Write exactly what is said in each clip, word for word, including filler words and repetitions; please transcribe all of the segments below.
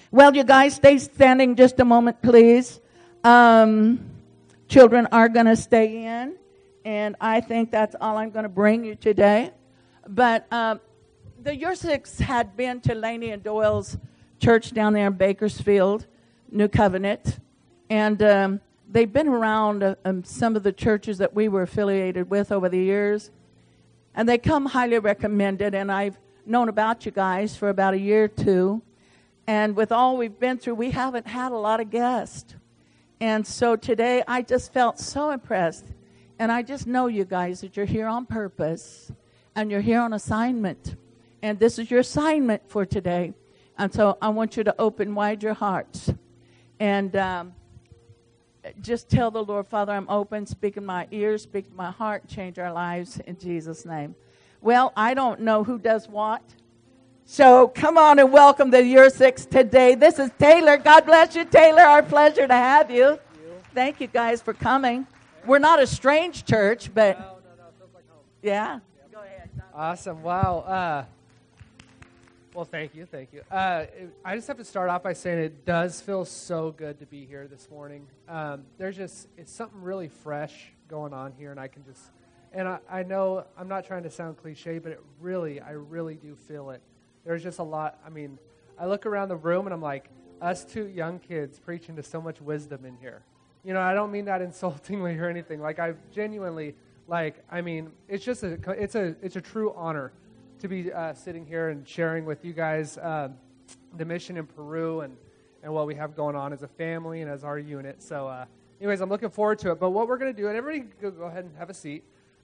Well, you guys, stay standing just a moment, please. Um, children are going to stay in, and I think that's all I'm going to bring you today. But um, the Yursiks had been to Laney and Doyle's church down there in Bakersfield, New Covenant, and um, they've been around uh, um, some of the churches that we were affiliated with over the years, and they come highly recommended, and I've known about you guys for about a year or two. And with all we've been through, we haven't had a lot of guests. And so today, I just felt so impressed. And I just know, you guys, that you're here on purpose. And you're here on assignment. And this is your assignment for today. And so I want you to open wide your hearts. And um, just tell the Lord, Father, I'm open. Speak in my ears. Speak in my heart. Change our lives in Jesus' name. Well, I don't know who does what. So come on and welcome the Yursiks today. This is Taylor. God bless you, Taylor. Our pleasure to have you. Thank you, Thank you guys, for coming. We're not a strange church, but... No, no, no. It feels like home. Yeah. Yep. Go ahead. Awesome. Wow. Uh, well, thank you. Thank you. Uh, it, I just have to start off by saying it does feel so good to be here this morning. Um, there's just... It's something really fresh going on here, and I can just... And I, I know I'm not trying to sound cliche, but it really, I really do feel it. There's just a lot. I mean, I look around the room and I'm like, us two young kids preaching to so much wisdom in here. You know, I don't mean that insultingly or anything. Like, I genuinely, like, I mean, it's just a, it's a, it's a true honor to be uh, sitting here and sharing with you guys uh, the mission in Peru and, and what we have going on as a family and as our unit. So, uh, anyways, I'm looking forward to it. But what we're going to do, and everybody go, go ahead and have a seat.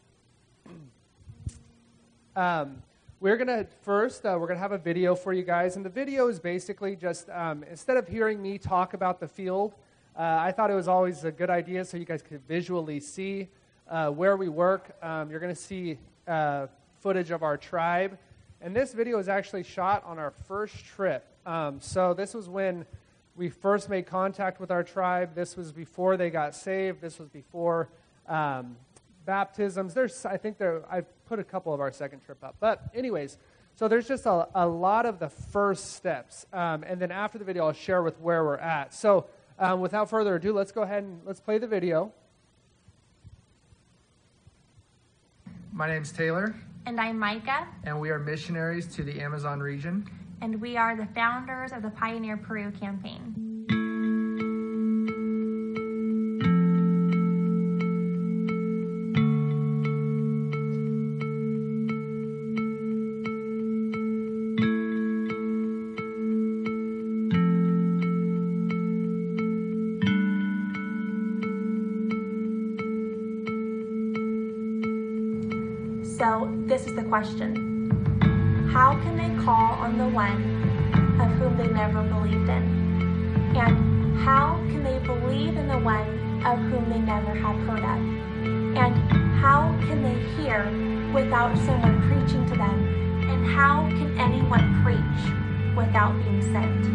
Um. We're going to, first, uh, we're going to have a video for you guys. And the video is basically just, um, instead of hearing me talk about the field, uh, I thought it was always a good idea so you guys could visually see uh, where we work. Um, you're going to see uh, footage of our tribe. And this video is actually shot on our first trip. Um, so this was when we first made contact with our tribe. This was before they got saved. This was before... Um, baptisms. There's, I think there, I've put a couple of our second trip up. But anyways, so there's just a, a lot of the first steps. Um, and then after the video, I'll share with where we're at. So um, without further ado, let's go ahead and let's play the video. My name's Taylor. And I'm Micah. And we are missionaries to the Amazon region. And we are the founders of the Pioneer Peru campaign. So this is the question. How can they call on the one of whom they never believed in? And how can they believe in the one of whom they never have heard of? And how can they hear without someone preaching to them? And how can anyone preach without being sent?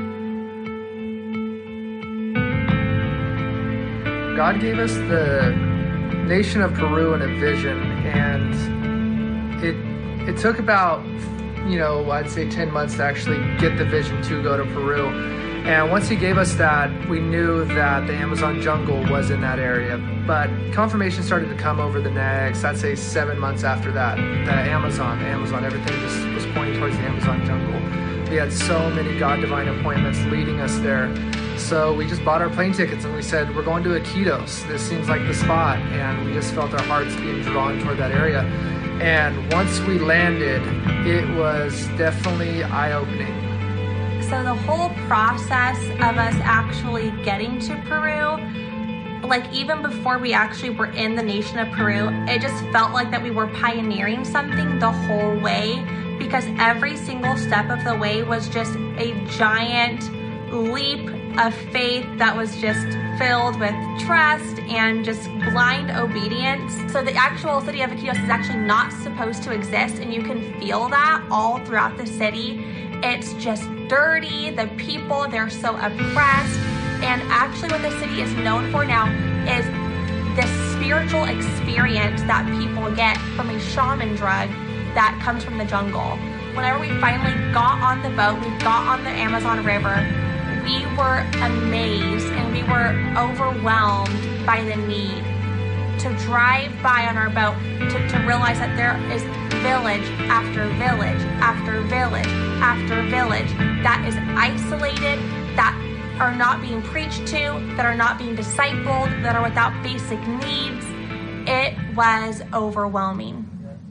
God gave us the nation of Peru in a vision, and it it took about, you know, I'd say ten months to actually get the vision to go to Peru. And once he gave us that, we knew that the Amazon jungle was in that area. But confirmation started to come over the next, I'd say seven months after that. The Amazon, the Amazon, everything just was pointing towards the Amazon jungle. We had so many God divine appointments leading us there. So we just bought our plane tickets and we said, we're going to Iquitos. This seems like the spot. And we just felt our hearts being drawn toward that area. And once we landed, it was definitely eye-opening. So the whole process of us actually getting to Peru, like even before we actually were in the nation of Peru, it just felt like that we were pioneering something the whole way, because every single step of the way was just a giant leap of faith that was just filled with trust and just blind obedience. So the actual city of Iquitos is actually not supposed to exist, and you can feel that all throughout the city. It's just dirty. The people, they're so oppressed. And actually what the city is known for now is this spiritual experience that people get from a shaman drug that comes from the jungle. whenever we finally got on the boat, we got on the Amazon River, we were amazed and we were overwhelmed by the need to drive by on our boat, to, to realize that there is village after village after village after village that is isolated, that are not being preached to, that are not being discipled, that are without basic needs. It was overwhelming.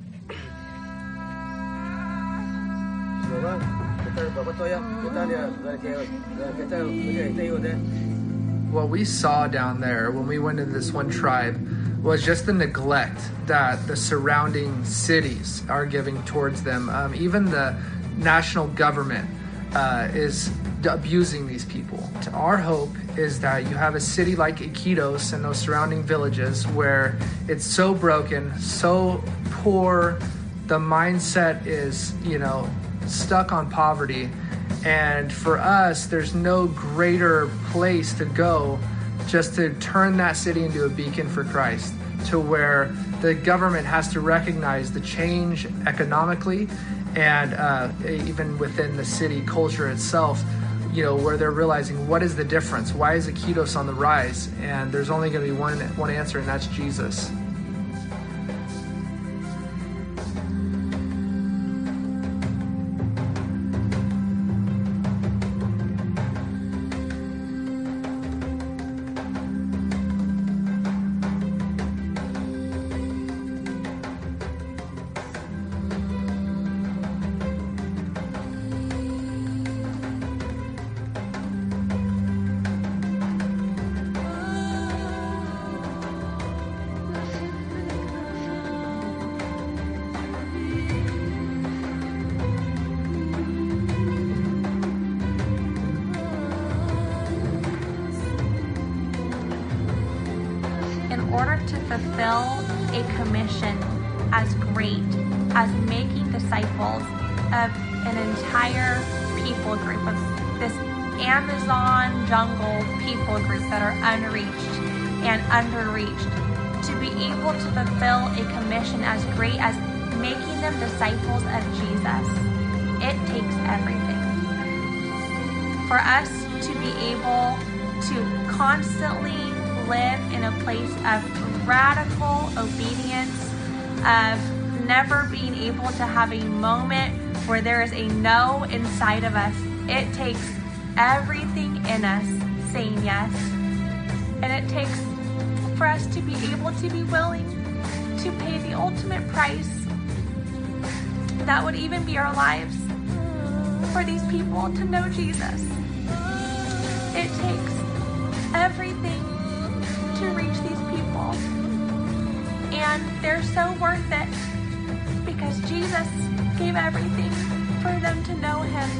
What we saw down there when we went into this one tribe was just the neglect that the surrounding cities are giving towards them. Um, even the national government uh, is abusing these people. Our hope is that you have a city like Iquitos and those surrounding villages where it's so broken, so poor, the mindset is, you know, stuck on poverty. And for us, there's no greater place to go just to turn that city into a beacon for Christ, to where the government has to recognize the change economically and uh, even within the city culture itself, you know, where they're realizing what is the difference? Why is Iquitos on the rise? And there's only going to be one one answer, and that's Jesus. In order to fulfill a commission as great as making disciples of an entire people group, of this Amazon jungle people group that are unreached and underreached, to be able to fulfill a commission as great as making them disciples of Jesus, it takes everything. For us to be able to constantly live in a place of radical obedience, of never being able to have a moment where there is a no inside of us. It takes everything in us saying yes. And it takes for us to be able to be willing to pay the ultimate price. That would even be our lives, for these people to know Jesus. It takes everything to reach these people, and they're so worth it because Jesus gave everything for them to know him.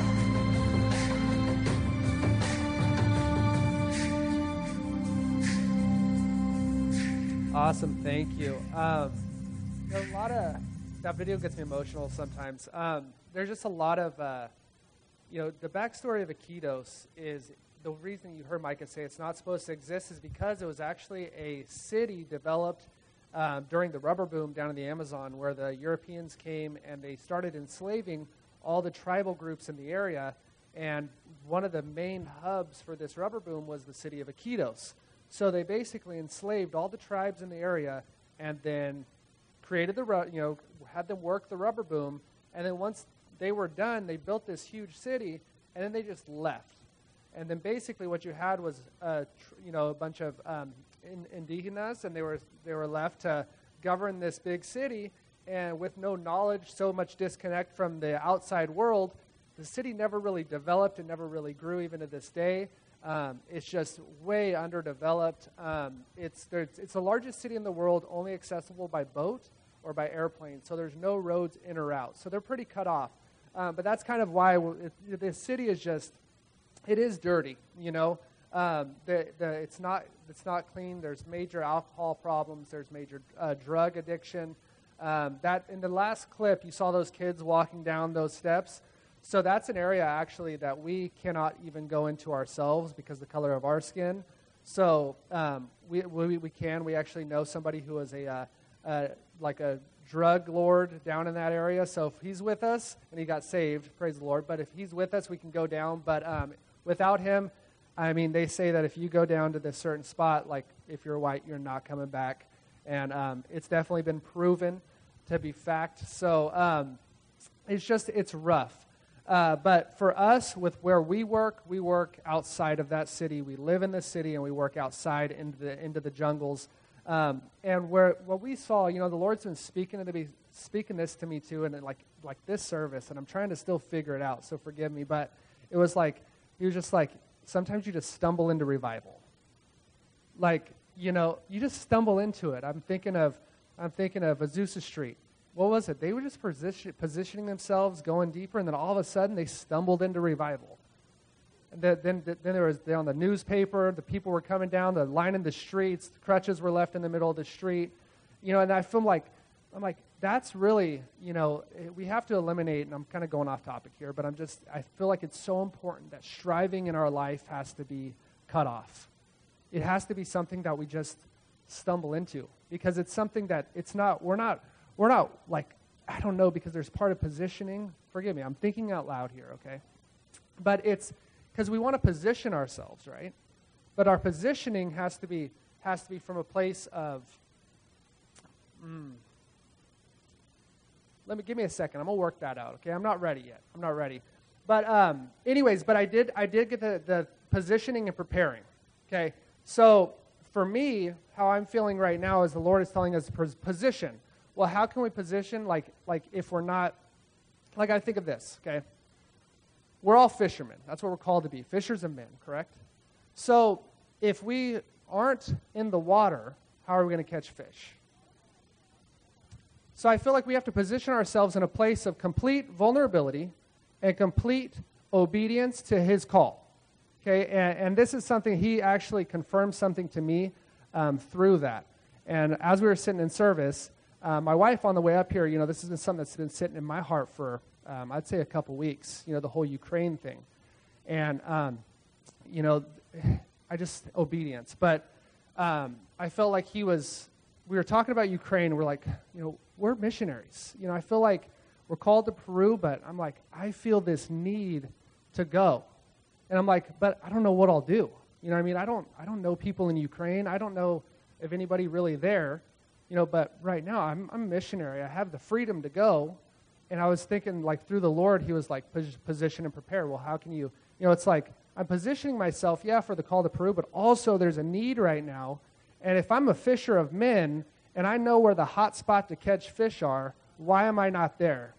Awesome, thank you. Um, a lot of that video gets me emotional sometimes. Um, there's just a lot of, uh, you know, the backstory of Iquitos is. The reason you heard Micah say it's not supposed to exist is because it was actually a city developed um, during the rubber boom down in the Amazon, where the Europeans came and they started enslaving all the tribal groups in the area. And one of the main hubs for this rubber boom was the city of Iquitos. So they basically enslaved all the tribes in the area and then created the, ru- you know, had them work the rubber boom. And then once they were done, they built this huge city, and then they just left. And then basically what you had was, uh, tr- you know, a bunch of um, in- indigenas, and they were they were left to govern this big city. And with no knowledge, so much disconnect from the outside world, the city never really developed. It never really grew, even to this day. Um, it's just way underdeveloped. Um, it's there's, it's the largest city in the world, only accessible by boat or by airplane. So there's no roads in or out. So they're pretty cut off. Um, but that's kind of why it, the city is just. It is dirty, you know. Um, the, the, it's not it's not clean. There's major alcohol problems. There's major uh, drug addiction. Um, that in the last clip, you saw those kids walking down those steps. So that's an area actually that we cannot even go into ourselves because of the color of our skin. So um, we, we we can. We actually know somebody who is a uh, uh, like a drug lord down in that area. So if he's with us and he got saved, praise the Lord. But if he's with us, we can go down. But um, without him, I mean, they say that if you go down to this certain spot, like if you're white, you're not coming back. And um, it's definitely been proven to be fact. So um, it's just, it's rough. Uh, but for us, with where we work, we work outside of that city. We live in the city, and we work outside into the into the jungles. Um, and where what we saw, you know, the Lord's been speaking to me, speaking this to me too, and like like this service, and I'm trying to still figure it out. So forgive me, but it was like he was just like sometimes you just stumble into revival. Like you know, you just stumble into it. I'm thinking of I'm thinking of Azusa Street. What was it? They were just position, positioning themselves, going deeper, and then all of a sudden they stumbled into revival. And then, then, then there was there on the newspaper, the people were coming down, the line in the streets, the crutches were left in the middle of the street. You know, and I feel like, I'm like, that's really, you know, we have to eliminate, and I'm kind of going off topic here, but I'm just, I feel like it's so important that striving in our life has to be cut off. It has to be something that we just stumble into, because it's something that it's not, we're not, We're not like, I don't know, because there's part of positioning. Forgive me, I'm thinking out loud here, okay? But it's because we want to position ourselves, right? But our positioning has to be has to be from a place of, mm, let me, give me a second. I'm going to work that out, okay? I'm not ready yet. I'm not ready. But um, anyways, but I did I did get the, the positioning and preparing, okay? So for me, how I'm feeling right now is the Lord is telling us position. Well, how can we position, like, like if we're not, like I think of this, okay? We're all fishermen. That's what we're called to be, fishers of men, correct? So if we aren't in the water, how are we going to catch fish? So I feel like we have to position ourselves in a place of complete vulnerability and complete obedience to his call, okay? And, and this is something, he actually confirmed something to me um, through that. And as we were sitting in service, Uh, my wife on the way up here, you know, this has been something that's been sitting in my heart for, um, I'd say a couple weeks, you know, the whole Ukraine thing. And, um, you know, I just, obedience. But um, I felt like he was, we were talking about Ukraine, we're like, you know, we're missionaries. You know, I feel like we're called to Peru, but I'm like, I feel this need to go. And I'm like, but I don't know what I'll do. You know what I mean? I don't, I don't know people in Ukraine. I don't know if anybody really there. You know, but right now, I'm, I'm a missionary. I have the freedom to go. And I was thinking, like, through the Lord, he was like, position and prepare. Well, how can you, you know, it's like, I'm positioning myself, yeah, for the call to Peru, but also there's a need right now. And if I'm a fisher of men, and I know where the hot spot to catch fish are, why am I not there?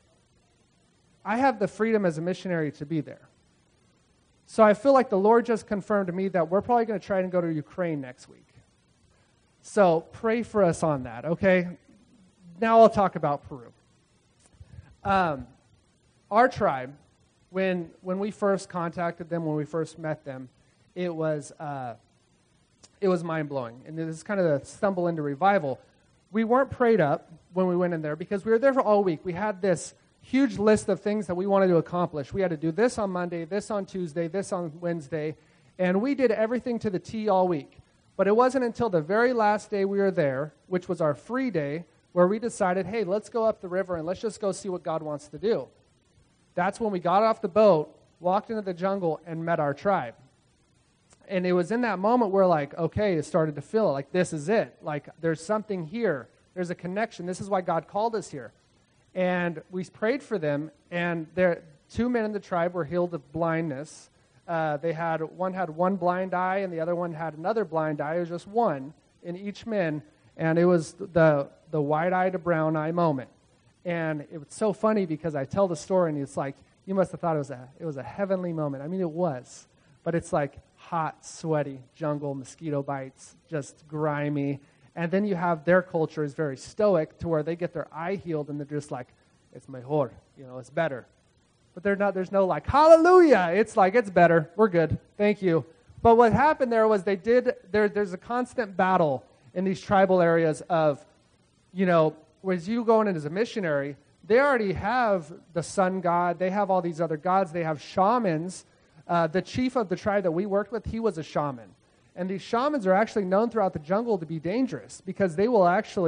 I have the freedom as a missionary to be there. So I feel like the Lord just confirmed to me that we're probably going to try and go to Ukraine next week. So pray for us on that, okay? Now I'll talk about Peru. Um, our tribe, when when we first contacted them, when we first met them, it was uh, it was mind-blowing. And this is kind of a stumble into revival. We weren't prayed up when we went in there because we were there for all week. We had this huge list of things that we wanted to accomplish. We had to do this on Monday, this on Tuesday, this on Wednesday, and we did everything to the T all week. But it wasn't until the very last day we were there, which was our free day, where we decided, hey, let's go up the river and let's just go see what God wants to do. That's when we got off the boat, walked into the jungle, and met our tribe. And it was in that moment where, like, okay, it started to feel like this is it. Like, there's something here. There's a connection. This is why God called us here. And we prayed for them, and there, two men in the tribe were healed of blindness. Uh, they had one had one blind eye, and the other one had another blind eye. It was just one in each man, and it was the the white eye to brown eye moment. And it was so funny because I tell the story, and it's like you must have thought it was a it was a heavenly moment. I mean, it was, but it's like hot, sweaty jungle, mosquito bites, just grimy, and then you have their culture is very stoic to where they get their eye healed, and they're just like, it's mejor, you know, it's better. But they're not, there's no like, hallelujah. It's like, it's better. We're good. Thank you. But what happened there was they did, there, there's a constant battle in these tribal areas of, you know, as you go in as a missionary, they already have the sun god. They have all these other gods. They have shamans. Uh, the chief of the tribe that we worked with, he was a shaman. And these shamans are actually known throughout the jungle to be dangerous because they will actually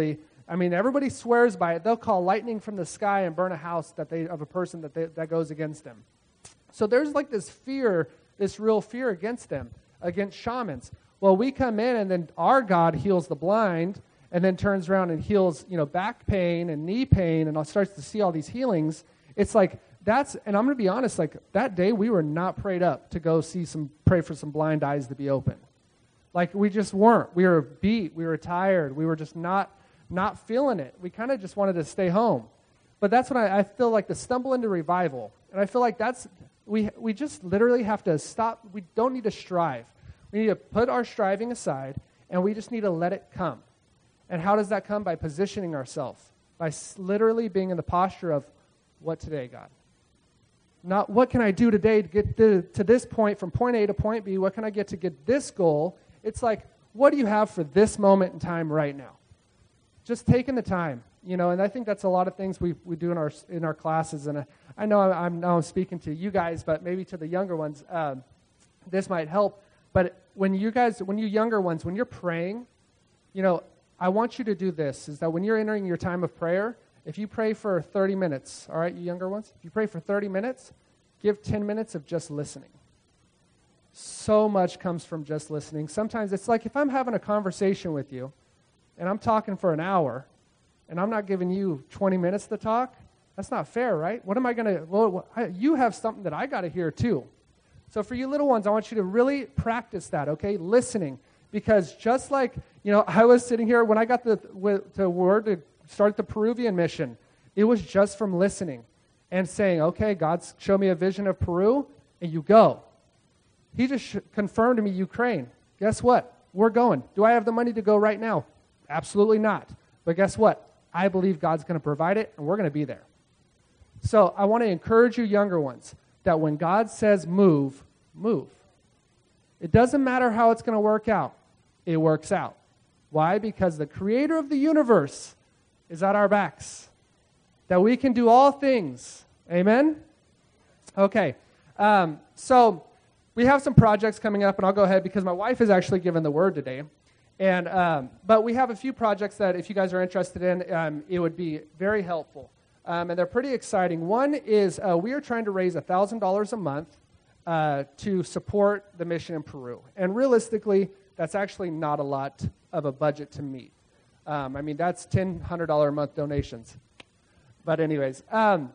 I mean, everybody swears by it. They'll call lightning from the sky and burn a house that they of a person that they, that goes against them. So there's like this fear, this real fear against them, against shamans. Well, we come in and then our God heals the blind and then turns around and heals, you know, back pain and knee pain and starts to see all these healings. It's like that's, and I'm going to be honest, like that day we were not prayed up to go see some, pray for some blind eyes to be open. Like we just weren't. We were beat. We were tired. We were just not, not feeling it. We kind of just wanted to stay home. But that's when I, I feel like to stumble into revival. And I feel like that's, we we just literally have to stop. We don't need to strive. We need to put our striving aside, and we just need to let it come. And how does that come? By positioning ourselves. By literally being in the posture of, what today, God? Not what can I do today to get to, to this point, from point A to point B? What can I get to get this goal? It's like, what do you have for this moment in time right now? Just taking the time, you know, and I think that's a lot of things we, we do in our in our classes. And I, I know I'm, I'm now speaking to you guys, but maybe to the younger ones, um, this might help. But when you guys, when you younger ones, when you're praying, you know, I want you to do this, is that when you're entering your time of prayer, if you pray for thirty minutes, all right, you younger ones, if you pray for thirty minutes, give ten minutes of just listening. So much comes from just listening. Sometimes it's like if I'm having a conversation with you, and I'm talking for an hour, and I'm not giving you twenty minutes to talk, that's not fair, right? What am I going to, well, I, you have something that I got to hear too. So for you little ones, I want you to really practice that, okay? Listening. Because just like, you know, I was sitting here, when I got the to word to start the Peruvian mission, it was just from listening and saying, okay, God's show me a vision of Peru, and you go. He just sh- confirmed to me Ukraine. Guess what? We're going. Do I have the money to go right now? Absolutely not. But guess what? I believe God's going to provide it, and we're going to be there. So I want to encourage you younger ones that when God says move, move. It doesn't matter how it's going to work out. It works out. Why? Because the creator of the universe is at our backs. That we can do all things. Amen? Okay. Um, so we have some projects coming up, and I'll go ahead because my wife is actually given the word today. And um, but we have a few projects that if you guys are interested in, um, it would be very helpful. Um, and they're pretty exciting. One is uh, we are trying to raise one thousand dollars a month uh, to support the mission in Peru. And realistically, that's actually not a lot of a budget to meet. Um, I mean, that's ten one hundred dollars a month donations. But anyways, um,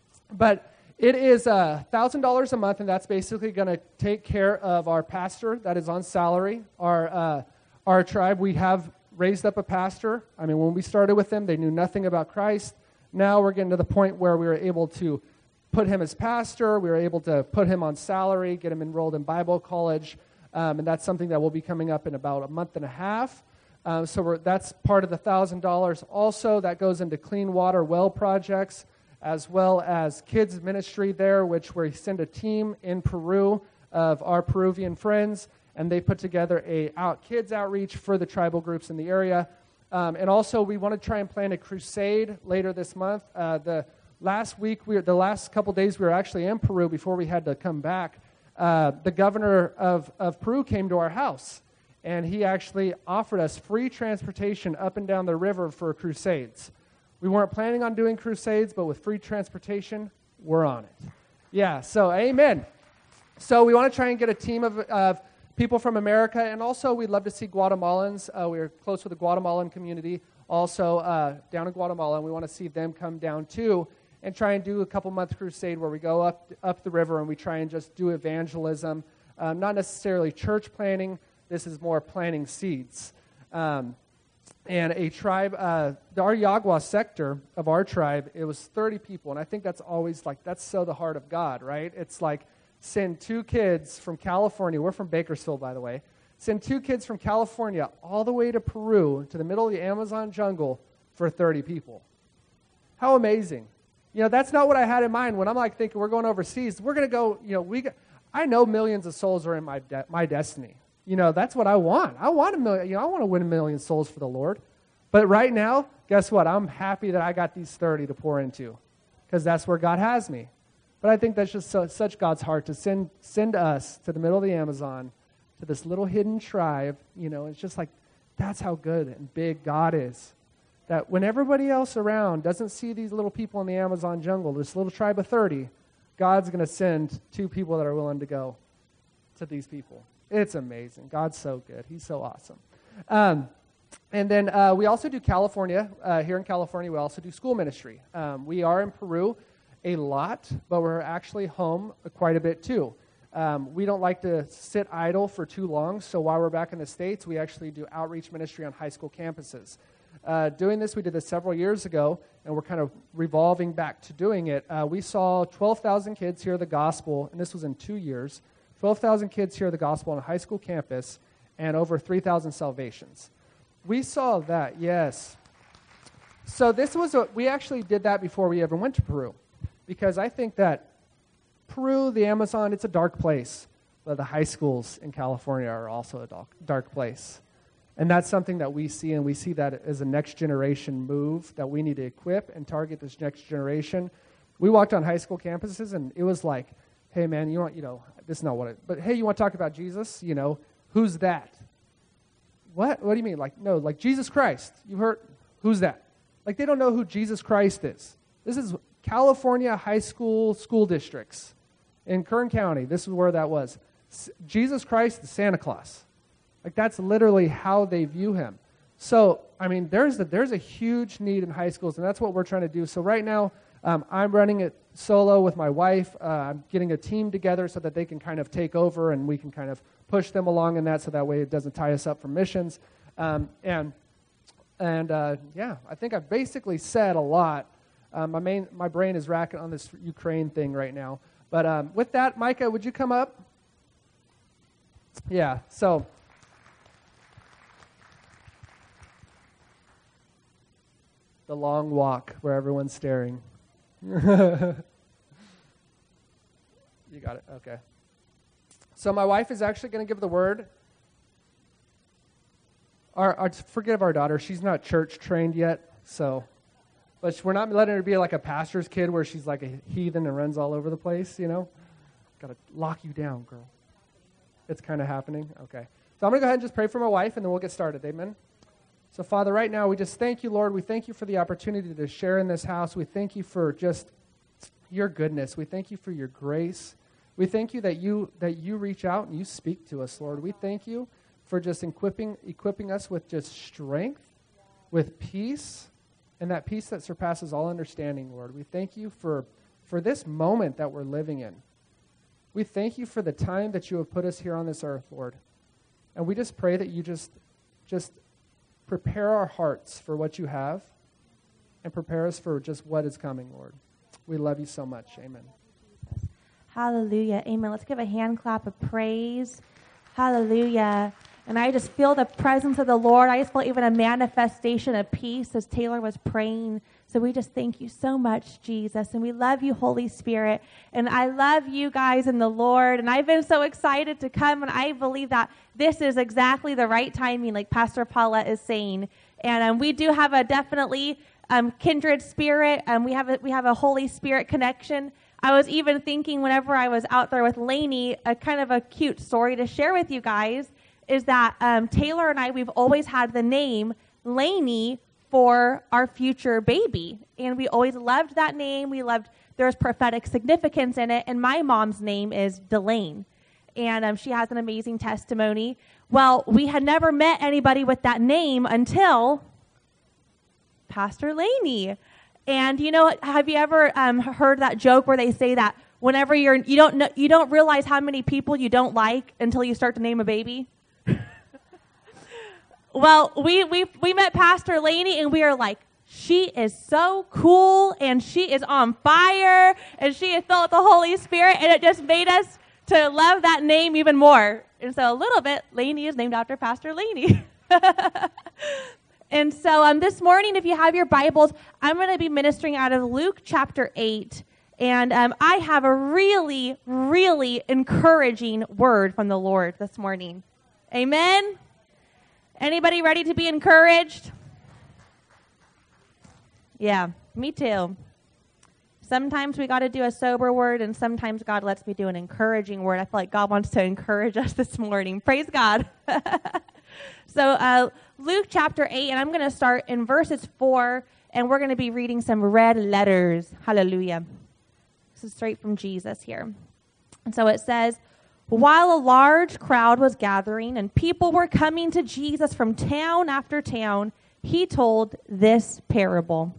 but it is uh, one thousand dollars a month, and that's basically going to take care of our pastor that is on salary. Our uh, our tribe, we have raised up a pastor. I mean, when we started with them, they knew nothing about Christ. Now we're getting to the point where we were able to put him as pastor. We were able to put him on salary, get him enrolled in Bible college, um, and that's something that will be coming up in about a month and a half. Um, so we're, that's part of the one thousand dollars. Also, that goes into clean water well projects, as well as kids ministry there, which we send a team in Peru of our Peruvian friends, and they put together a out, kids outreach for the tribal groups in the area. Um, and also, we want to try and plan a crusade later this month. Uh, the last week, we were, the last couple days, we were actually in Peru before we had to come back. Uh, the governor of, of Peru came to our house, and he actually offered us free transportation up and down the river for crusades. We weren't planning on doing crusades, but with free transportation, we're on it. Yeah, so amen. So we want to try and get a team of, of people from America, and also we'd love to see Guatemalans. Uh, we're close with the Guatemalan community also uh, down in Guatemala, and we want to see them come down too and try and do a couple-month crusade where we go up up the river and we try and just do evangelism, um, not necessarily church planting. This is more planting seeds. Um, and a tribe, uh, our Yagua sector of our tribe, it was thirty people, and I think that's always like, that's so the heart of God, right? It's like, send two kids from California, we're from Bakersfield, by the way, send two kids from California all the way to Peru, to the middle of the Amazon jungle for thirty people. How amazing. You know, that's not what I had in mind when I'm like thinking we're going overseas. We're going to go, you know, we. Got, I know millions of souls are in my de- my destiny. You know, that's what I want. I want a million, you know, I want to win a million souls for the Lord. But right now, guess what? I'm happy that I got these thirty to pour into because that's where God has me. But I think that's just so, such God's heart to send send us to the middle of the Amazon, to this little hidden tribe. You know, it's just like, that's how good and big God is. that when everybody else around doesn't see these little people in the Amazon jungle, this little tribe of thirty, God's going to send two people that are willing to go to these people. It's amazing. God's so good. He's so awesome. Um, and then uh, we also do California. Uh, here in California, we also do school ministry. Um, we are in Peru a lot, but we're actually home quite a bit too. Um, we don't like to sit idle for too long, so while we're back in the States, we actually do outreach ministry on high school campuses. Uh, doing this, we did this several years ago, and we're kind of revolving back to doing it. Uh, we saw twelve thousand kids hear the gospel, and this was in two years. twelve thousand kids hear the gospel on a high school campus, and over three thousand salvations. We saw that, yes. So this was, a, we actually did that before we ever went to Peru, because I think that Peru, the Amazon, it's a dark place, but the high schools in California are also a dark, dark place. And that's something that we see, and we see that as a next generation move that we need to equip and target this next generation. We walked on high school campuses, and it was like, hey, man, you want, you know, this is not what it, but hey, you want to talk about Jesus? You know, who's that? What? What do you mean? Like, no, like Jesus Christ. You heard, who's that? Like, they don't know who Jesus Christ is. This is California high school school districts in Kern County. This is where that was. S- Jesus Christ is Santa Claus. Like, that's literally how they view him. So, I mean, there's a, there's a huge need in high schools, and that's what we're trying to do. So right now, um, I'm running it solo with my wife. Uh, I'm getting a team together so that they can kind of take over, and we can kind of push them along in that, so that way it doesn't tie us up for missions. Um, and, and uh, yeah, I think I've basically said a lot. Um, my main, my brain is racking on this Ukraine thing right now. But um, with that, Micah, would you come up? Yeah, so... the long walk where everyone's staring. You got it? Okay. So my wife is actually going to give the word. Our, our, forgive our daughter. She's not church trained yet, so... But we're not letting her be like a pastor's kid where she's like a heathen and runs all over the place, you know? Got to lock you down, girl. It's kind of happening? Okay. So I'm going to go ahead and just pray for my wife, and then we'll get started. Amen? So, Father, right now, we just thank you, Lord. We thank you for the opportunity to share in this house. We thank you for just your goodness. We thank you for your grace. We thank you that you that you reach out and you speak to us, Lord. We thank you for just equipping equipping us with just strength, with peace, and that peace that surpasses all understanding, Lord. We thank you for, for this moment that we're living in. We thank you for the time that you have put us here on this earth, Lord. And we just pray that you just, just prepare our hearts for what you have and prepare us for just what is coming, Lord. We love you so much. Amen. Hallelujah. Amen. Let's give a hand clap of praise. Hallelujah. And I just feel the presence of the Lord. I just felt even a manifestation of peace as Taylor was praying. So we just thank you so much, Jesus. And we love you, Holy Spirit. And I love you guys in the Lord. And I've been so excited to come. And I believe that this is exactly the right timing, like Pastor Paulette is saying. And um, we do have a definitely um, kindred spirit. And um, we have a, we have a Holy Spirit connection. I was even thinking whenever I was out there with Lainey, a kind of a cute story to share with you guys is that um, Taylor and I, we've always had the name Lainey for our future baby. And we always loved that name. We loved, there's prophetic significance in it. And my mom's name is Delane. And um, she has an amazing testimony. Well, we had never met anybody with that name until Pastor Lainey. And, you know, have you ever um, heard that joke where they say that whenever you're, you don't know, you don't realize how many people you don't like until you start to name a baby? Well, we, we we met Pastor Lainey, and we are like, she is so cool, and she is on fire, and she is filled with the Holy Spirit, and it just made us to love that name even more. And so a little bit, Lainey is named after Pastor Lainey. And so um, this morning, if you have your Bibles, I'm going to be ministering out of Luke chapter eight, and um, I have a really, really encouraging word from the Lord this morning. Amen? Anybody ready to be encouraged? Yeah, me too. Sometimes we got to do a sober word, and sometimes God lets me do an encouraging word. I feel like God wants to encourage us this morning. Praise God. So uh, Luke chapter eight, and I'm going to start in verses four, and we're going to be reading some red letters. Hallelujah. This is straight from Jesus here. And so it says, while a large crowd was gathering and people were coming to Jesus from town after town, he told this parable.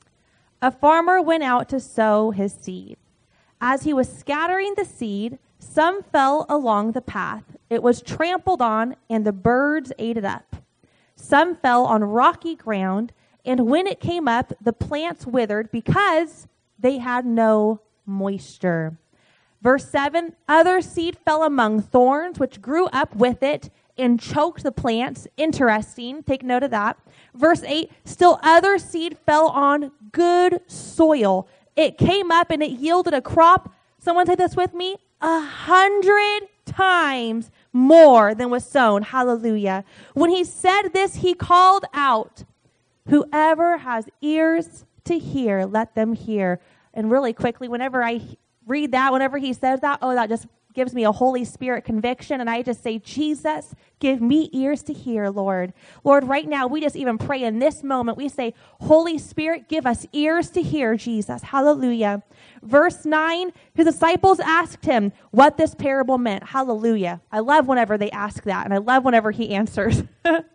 A farmer went out to sow his seed. As he was scattering the seed, some fell along the path. It was trampled on, and the birds ate it up. Some fell on rocky ground, and when it came up, the plants withered because they had no moisture. Verse seven, other seed fell among thorns, which grew up with it and choked the plants. Interesting. Take note of that. Verse eight, still other seed fell on good soil. It came up and it yielded a crop. Someone say this with me. A hundred times more than was sown. Hallelujah. When he said this, he called out, whoever has ears to hear, let them hear. And really quickly, whenever I read that, whenever he says that, oh, that just gives me a Holy Spirit conviction. And I just say, Jesus, give me ears to hear, Lord. Lord, right now, we just even pray in this moment. We say, Holy Spirit, give us ears to hear, Jesus. Hallelujah. Verse nine, his disciples asked him what this parable meant. Hallelujah. I love whenever they ask that, and I love whenever he answers.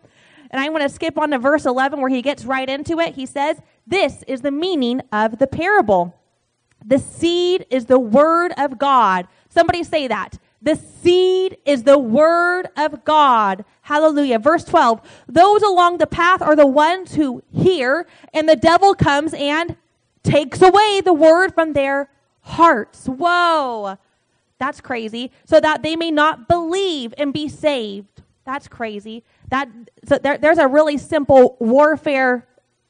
And I want to skip on to verse eleven where he gets right into it. He says, this is the meaning of the parable. The seed is the word of God. Somebody say that. The seed is the word of God. Hallelujah. Verse twelve. Those along the path are the ones who hear, and the devil comes and takes away the word from their hearts. Whoa. That's crazy. So that they may not believe and be saved. That's crazy. That so there, there's a really simple warfare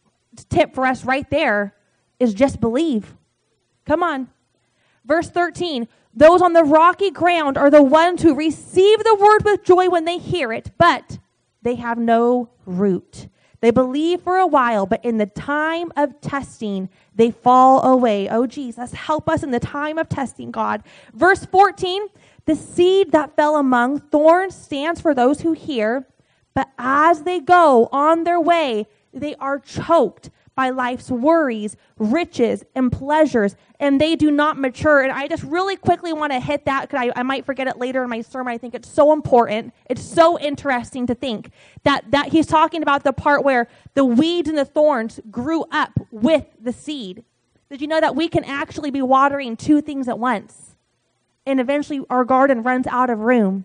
tip for us right there is just believe. Come on. Verse thirteen, those on the rocky ground are the ones who receive the word with joy when they hear it, but they have no root. They believe for a while, but in the time of testing, they fall away. Oh, Jesus, help us in the time of testing, God. Verse fourteen, the seed that fell among thorns stands for those who hear, but as they go on their way, they are choked by life's worries, riches, and pleasures, and they do not mature. And I just really quickly want to hit that because I, I might forget it later in my sermon. I think it's so important. It's so interesting to think that, that he's talking about the part where the weeds and the thorns grew up with the seed. Did you know that we can actually be watering two things at once? And eventually our garden runs out of room.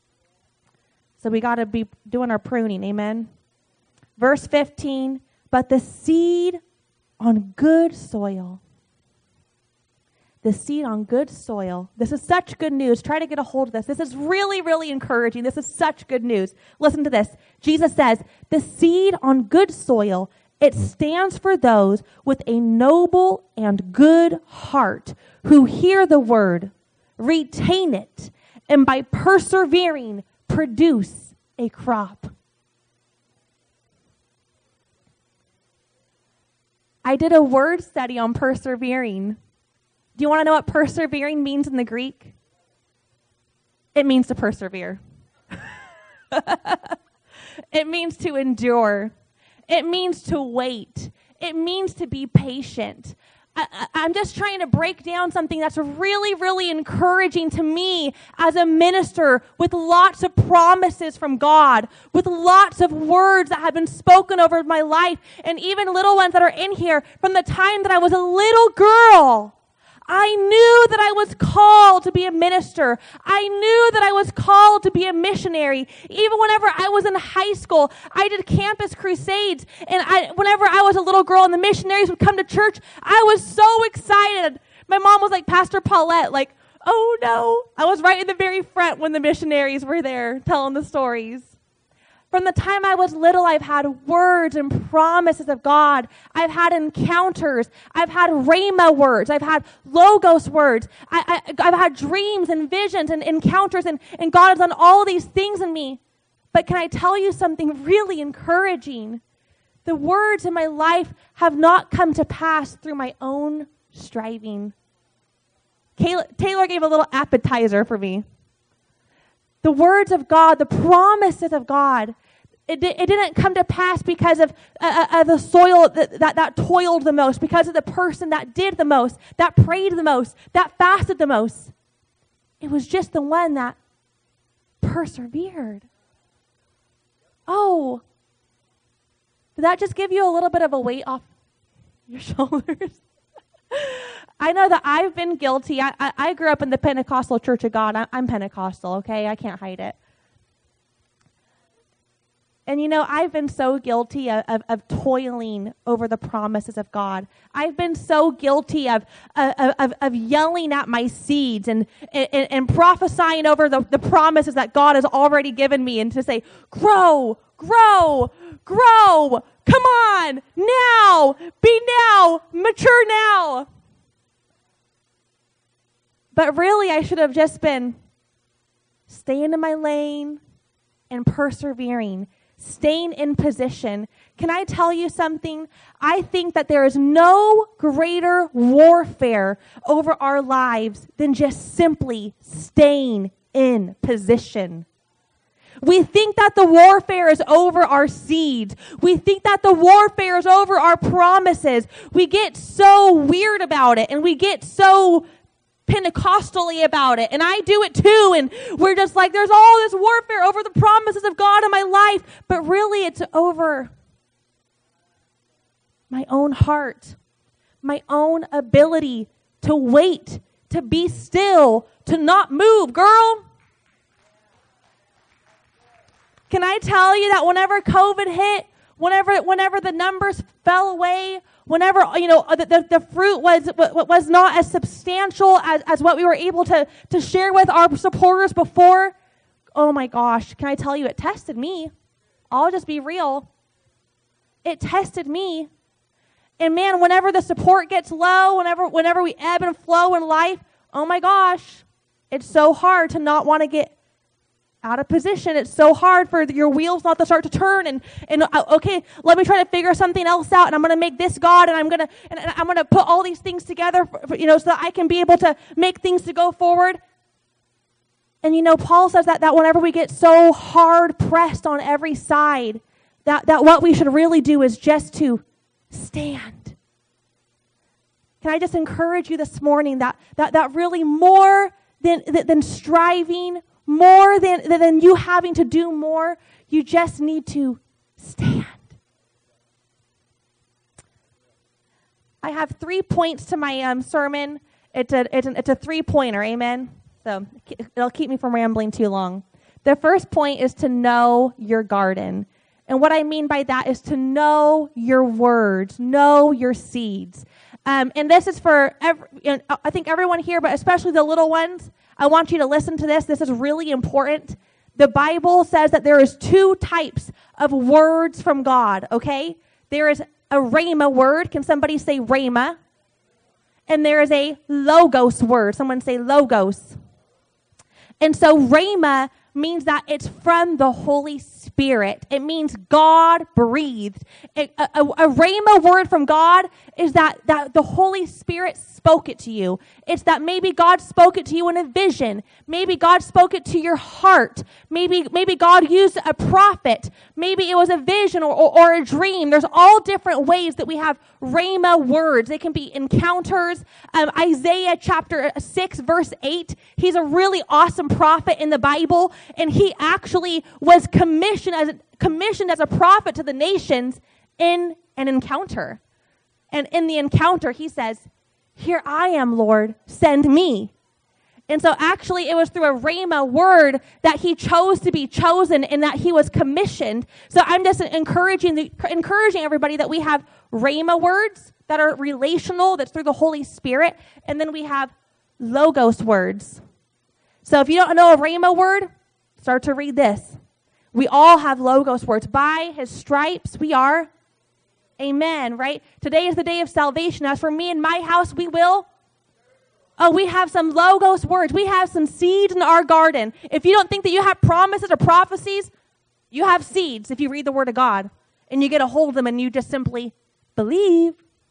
So we got to be doing our pruning. Amen. Verse fifteen, but the seed on good soil. The seed on good soil. This is such good news. Try to get a hold of this. This is really, really encouraging. This is such good news. Listen to this. Jesus says, the seed on good soil, it stands for those with a noble and good heart who hear the word, retain it, and by persevering, produce a crop. I did a word study on persevering. Do you want to know what persevering means in the Greek? It means to persevere. It means to endure. It means to wait. It means to be patient. I, I'm just trying to break down something that's really, really encouraging to me as a minister with lots of promises from God, with lots of words that have been spoken over my life, and even little ones that are in here from the time that I was a little girl. I knew that I was called to be a minister. I knew that I was called to be a missionary. Even whenever I was in high school, I did campus crusades. And I, whenever I was a little girl and the missionaries would come to church, I was so excited. My mom was like, Pastor Paulette, like, oh no. I was right in the very front when the missionaries were there telling the stories. From the time I was little, I've had words and promises of God. I've had encounters. I've had rhema words. I've had logos words. I, I, I've had dreams and visions and encounters, and, and God has done all these things in me. But can I tell you something really encouraging? The words in my life have not come to pass through my own striving. Kayla, Taylor gave a little appetizer for me. The words of God, the promises of God It, di- it didn't come to pass because of, uh, of the soil that, that, that toiled the most, because of the person that did the most, that prayed the most, that fasted the most. It was just the one that persevered. Oh, did that just give you a little bit of a weight off your shoulders? I know that I've been guilty. I, I, I grew up in the Pentecostal Church of God. I, I'm Pentecostal, okay? I can't hide it. And, you know, I've been so guilty of, of, of toiling over the promises of God. I've been so guilty of of, of, of yelling at my seeds and, and, and prophesying over the, the promises that God has already given me, and to say, grow, grow, grow, come on, now, be now, mature now. But really, I should have just been staying in my lane and persevering, staying in position. Can I tell you something? I think that there is no greater warfare over our lives than just simply staying in position. We think that the warfare is over our seeds. We think that the warfare is over our promises. We get so weird about it, and we get so Pentecostally about it, and I do it too, and we're just like, there's all this warfare over the promises of God in my life, but really it's over my own heart, my own ability to wait, to be still, to not move. Girl, can I tell you that whenever COVID hit, whenever whenever the numbers fell away, whenever, you know, the, the, the fruit was was not as substantial as, as what we were able to, to share with our supporters before, oh my gosh, can I tell you, it tested me. I'll just be real. It tested me. And man, whenever the support gets low, whenever whenever we ebb and flow in life, oh my gosh, it's so hard to not want to get out of position. It's so hard for your wheels not to start to turn, and and uh, okay, let me try to figure something else out, and I'm going to make this God, and I'm going to and, and I'm going to put all these things together, for, for, you know, so that I can be able to make things to go forward. And you know, Paul says that that whenever we get so hard pressed on every side, that that what we should really do is just to stand. Can I just encourage you this morning that that that really more than than striving, more than, than you having to do more, you just need to stand. I have three points to my um, sermon. It's a, it's, an, it's a three-pointer, amen? So it'll keep me from rambling too long. The first point is to know your garden. And what I mean by that is to know your words, know your seeds. Um, and this is for, every, you know, I think everyone here, but especially the little ones. I want you to listen to this. This is really important. The Bible says that there is two types of words from God, okay? There is a rhema word. Can somebody say rhema? And there is a logos word. Someone say logos. And so rhema means that it's from the Holy Spirit. It means God breathed. It, a, a, a rhema word from God is that, that the Holy Spirit spoke it to you. It's that maybe God spoke it to you in a vision. Maybe God spoke it to your heart. Maybe maybe God used a prophet. Maybe it was a vision or, or, or a dream. There's all different ways that we have rhema words. They can be encounters. Um, Isaiah chapter six, verse eight, he's a really awesome prophet in the Bible, and he actually was commissioned as, commissioned as a prophet to the nations in an encounter. And in the encounter, he says, "Here I am, Lord, send me." And so actually it was through a rhema word that he chose to be chosen and that he was commissioned. So I'm just encouraging the, encouraging everybody that we have rhema words that are relational, that's through the Holy Spirit, and then we have logos words. So if you don't know a rhema word, start to read this. We all have logos words. By his stripes we are, amen, right? Today is the day of salvation. As for me and my house, we will. Oh, we have some logos words. We have some seeds in our garden. If you don't think that you have promises or prophecies, you have seeds if you read the Word of God. And you get a hold of them and you just simply believe.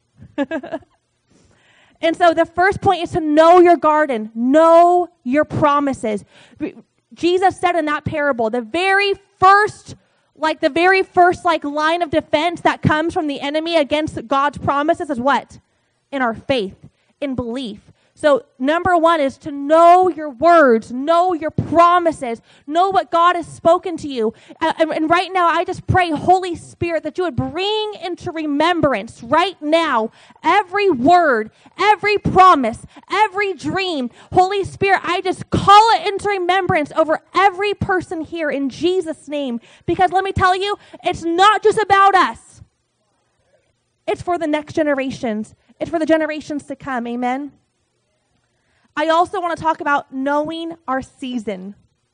And so the first point is to know your garden. Know your promises. Jesus said in that parable, the very first Like the very first like line of defense that comes from the enemy against God's promises is what? In our faith, in belief. So number one is to know your words, know your promises, know what God has spoken to you. Uh, and, and right now, I just pray, Holy Spirit, that you would bring into remembrance right now every word, every promise, every dream. Holy Spirit, I just call it into remembrance over every person here in Jesus' name. Because let me tell you, it's not just about us. It's for the next generations. It's for the generations to come. Amen. I also want to talk about knowing our season.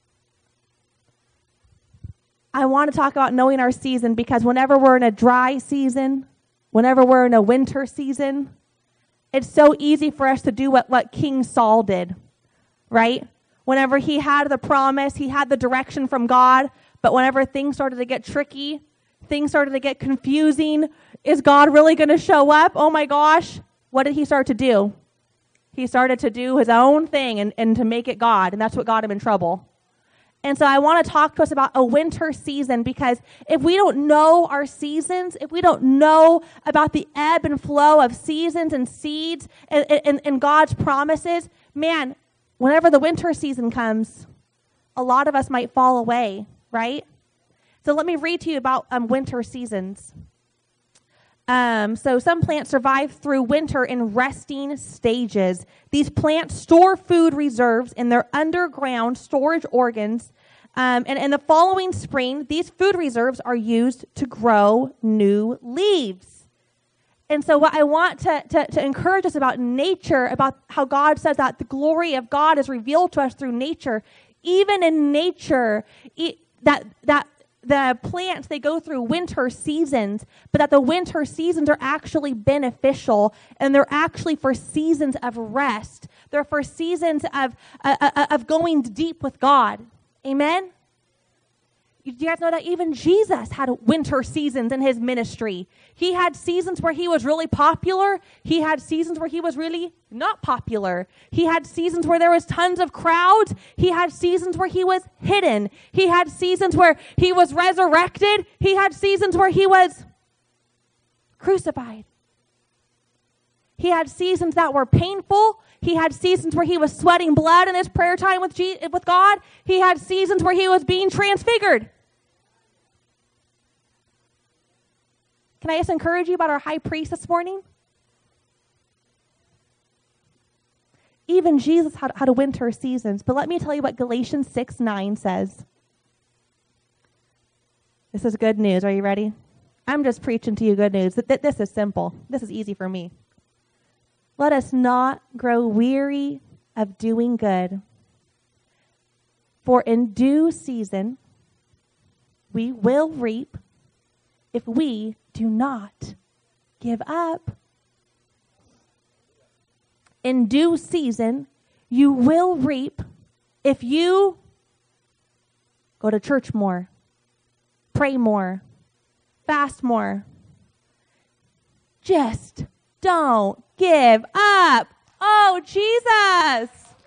I want to talk about knowing our season because whenever we're in a dry season, whenever we're in a winter season, it's so easy for us to do what, what King Saul did, right? Whenever he had the promise, he had the direction from God, but whenever things started to get tricky, things started to get confusing, is God really going to show up? Oh my gosh, what did he start to do? He started to do his own thing and, and to make it God, and that's what got him in trouble. And so I want to talk to us about a winter season because if we don't know our seasons, if we don't know about the ebb and flow of seasons and seeds and, and, and God's promises, man, whenever the winter season comes, a lot of us might fall away, right? So let me read to you about um, winter seasons. Um, so some plants survive through winter in resting stages. These plants store food reserves in their underground storage organs. Um, and in the following spring, these food reserves are used to grow new leaves. And so what I want to, to, to encourage us about nature, about how God says that the glory of God is revealed to us through nature. Even in nature, it, that that the plants, they go through winter seasons, but that the winter seasons are actually beneficial, and they're actually for seasons of rest. They're for seasons of, uh, uh, of going deep with God. Amen? Do you guys know that even Jesus had winter seasons in his ministry? He had seasons where he was really popular. He had seasons where he was really not popular. He had seasons where there was tons of crowds. He had seasons where he was hidden. He had seasons where he was resurrected. He had seasons where he was crucified. He had seasons that were painful. He had seasons where he was sweating blood in his prayer time with Je- with God. He had seasons where he was being transfigured. Can I just encourage you about our high priest this morning? Even Jesus had, had a winter seasons. But let me tell you what Galatians six nine says. This is good news. Are you ready? I'm just preaching to you good news. This is simple. This is easy for me. Let us not grow weary of doing good, for in due season we will reap if we do not give up. In due season you will reap if you go to church more, pray more, fast more. Just don't give up. Oh, Jesus.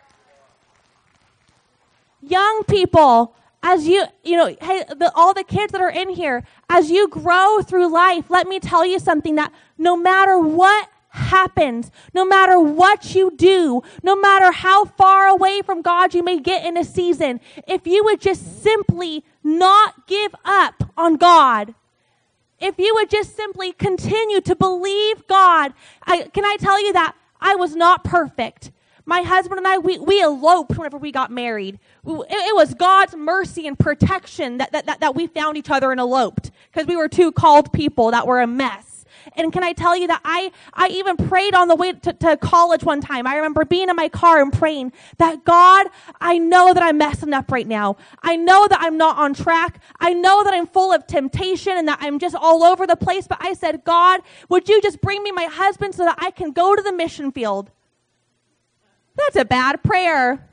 Young people, as you, you know, hey, the, all the kids that are in here, as you grow through life, let me tell you something, that no matter what happens, no matter what you do, no matter how far away from God you may get in a season, if you would just simply not give up on God, if you would just simply continue to believe God, I, can I tell you that I was not perfect. My husband and I, we, we eloped whenever we got married. It, it was God's mercy and protection that, that, that, that we found each other and eloped, because we were two called people that were a mess. And can I tell you that I, I even prayed on the way to, to college one time. I remember being in my car and praying that, God, I know that I'm messing up right now. I know that I'm not on track. I know that I'm full of temptation and that I'm just all over the place. But I said, God, would you just bring me my husband so that I can go to the mission field? That's a bad prayer. And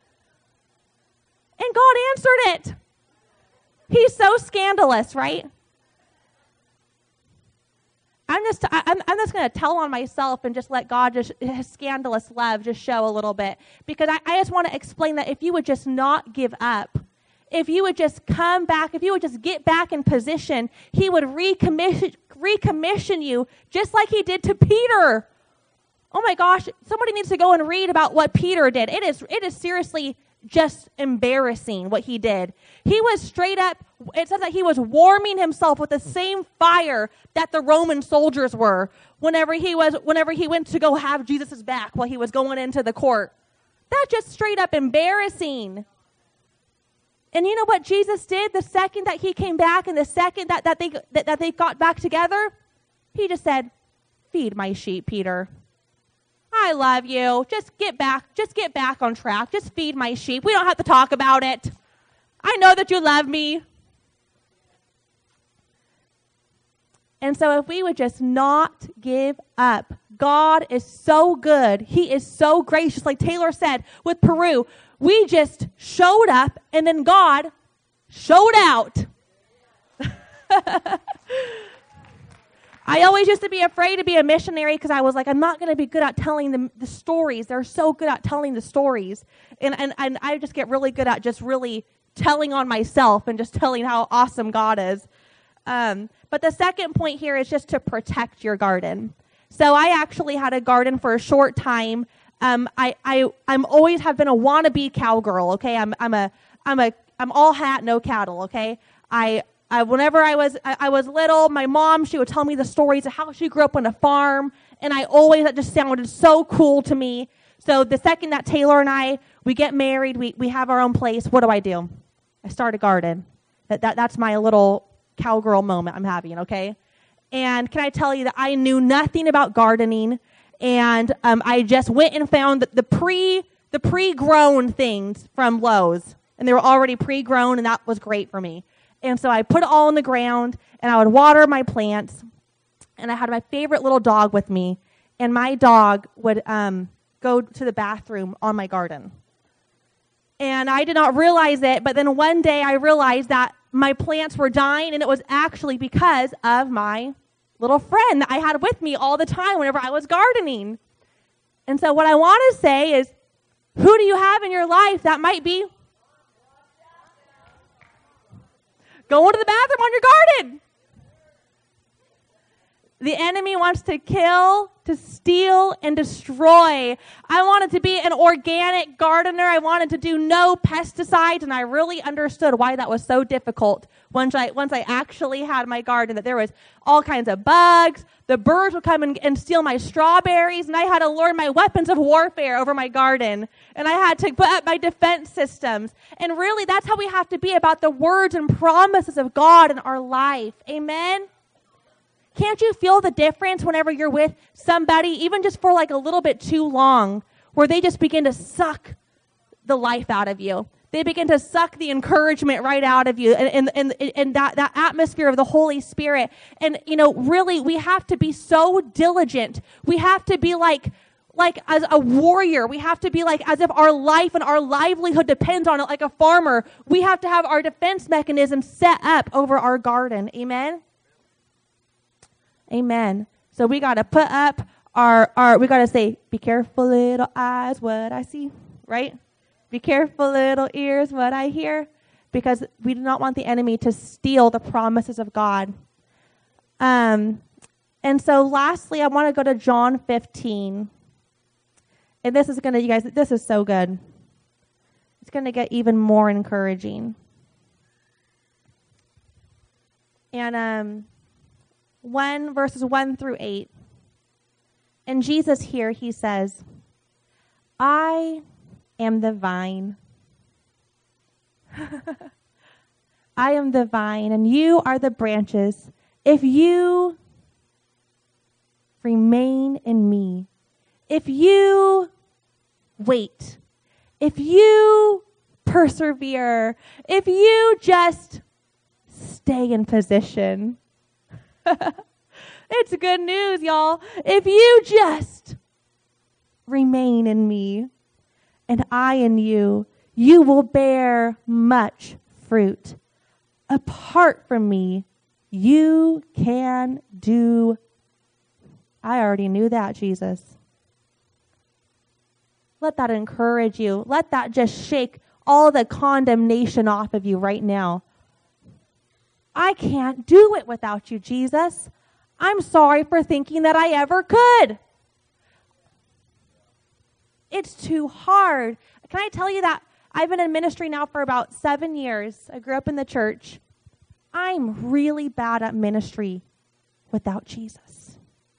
God answered it. He's so scandalous, right? I'm just I'm, I'm just going to tell on myself and just let God, just his scandalous love, just show a little bit. Because I, I just want to explain that if you would just not give up, if you would just come back, if you would just get back in position, he would recommission, recommission you just like he did to Peter. Oh my gosh, somebody needs to go and read about what Peter did. It is, it is seriously just embarrassing what he did. He was straight up, it says that he was warming himself with the same fire that the Roman soldiers were whenever he was, whenever he went to go have Jesus' back while he was going into the court. That's just straight up embarrassing. And you know what Jesus did the second that he came back and the second that, that, they, that, that they got back together? He just said, feed my sheep, Peter. I love you. Just get back. Just get back on track. Just feed my sheep. We don't have to talk about it. I know that you love me. And so if we would just not give up, God is so good. He is so gracious. Like Taylor said with Peru, we just showed up and then God showed out. I always used to be afraid to be a missionary because I was like, I'm not going to be good at telling the, the stories. They're so good at telling the stories. And, and, and I just get really good at just really telling on myself and just telling how awesome God is. Um, but the second point here is just to protect your garden. So I actually had a garden for a short time. Um, I, I, I'm always have been a wannabe cowgirl. Okay. I'm, I'm a, I'm a, I'm all hat, no cattle. Okay. I, I, whenever I was, I, I was little, my mom, she would tell me the stories of how she grew up on a farm. And I always, that just sounded so cool to me. So the second that Taylor and I, we get married, we, we have our own place. What do I do? I start a garden. That, that, that's my little cowgirl moment I'm having. Okay. And can I tell you that I knew nothing about gardening. And um, I just went and found the, the pre the pre-grown things from Lowe's, and they were already pre-grown, and that was great for me. And so I put it all in the ground, and I would water my plants. And I had my favorite little dog with me, and my dog would um, go to the bathroom on my garden. And I did not realize it, but then one day I realized that my plants were dying, and it was actually because of my little friend that I had with me all the time whenever I was gardening. And so what I want to say is, who do you have in your life that might be going to the bathroom on your garden? The enemy wants to kill, to steal, and destroy. I wanted to be an organic gardener. I wanted to do no pesticides, and I really understood why that was so difficult once I once I actually had my garden, that there was all kinds of bugs. The birds would come and, and steal my strawberries, and I had to learn my weapons of warfare over my garden, and I had to put up my defense systems. And really, that's how we have to be about the words and promises of God in our life. Amen? Can't you feel the difference whenever you're with somebody, even just for like a little bit too long, where they just begin to suck the life out of you? They begin to suck the encouragement right out of you, and, and, and, and that, that atmosphere of the Holy Spirit. And, you know, really, we have to be so diligent. We have to be like, like as a warrior. We have to be like as if our life and our livelihood depends on it, like a farmer. We have to have our defense mechanism set up over our garden. Amen? Amen. So we got to put up our, our, we got to say, be careful, little eyes, what I see, right? Be careful, little ears, what I hear, because we do not want the enemy to steal the promises of God. Um, and so lastly, I want to go to John fifteen. And this is going to, you guys, this is so good. It's going to get even more encouraging. And, um, one verses one through eight. And Jesus here, he says, I am the vine. I am the vine, and you are the branches. If you remain in me, if you wait, if you persevere, if you just stay in position, it's good news, y'all. If you just remain in me and I in you, you will bear much fruit. Apart from me, you can do. I already knew that, Jesus. Let that encourage you. Let that just shake all the condemnation off of you right now. I can't do it without you, Jesus. I'm sorry for thinking that I ever could. It's too hard. Can I tell you that I've been in ministry now for about seven years. I grew up in the church. I'm really bad at ministry without Jesus.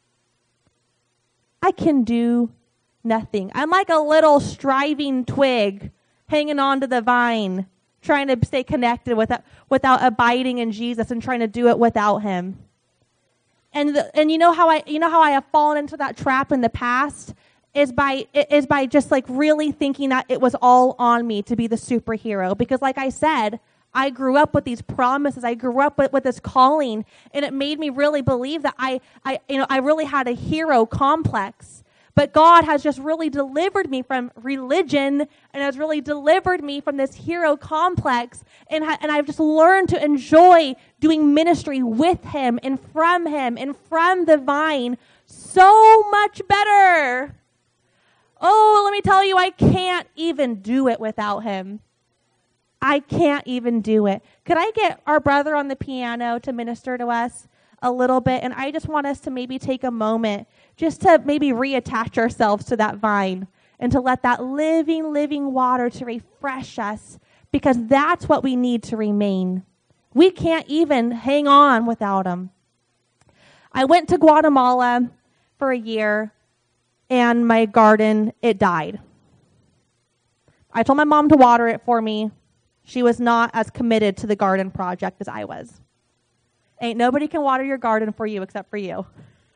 I can do nothing. I'm like a little striving twig hanging on to the vine, trying to stay connected without, without abiding in Jesus and trying to do it without him. And the, and you know how I you know how I have fallen into that trap in the past is by is by just like really thinking that it was all on me to be the superhero, because like I said, I grew up with these promises. I grew up with, with this calling, and it made me really believe that I I you know I really had a hero complex. But God has just really delivered me from religion and has really delivered me from this hero complex. And, ha- and I've just learned to enjoy doing ministry with him and from him and from the vine so much better. Oh, let me tell you, I can't even do it without him. I can't even do it. Could I get our brother on the piano to minister to us a little bit? And I just want us to maybe take a moment just to maybe reattach ourselves to that vine and to let that living, living water to refresh us, because that's what we need to remain. We can't even hang on without him. I went to Guatemala for a year, and my garden, it died. I told my mom to water it for me. She was not as committed to the garden project as I was. Ain't nobody can water your garden for you except for you.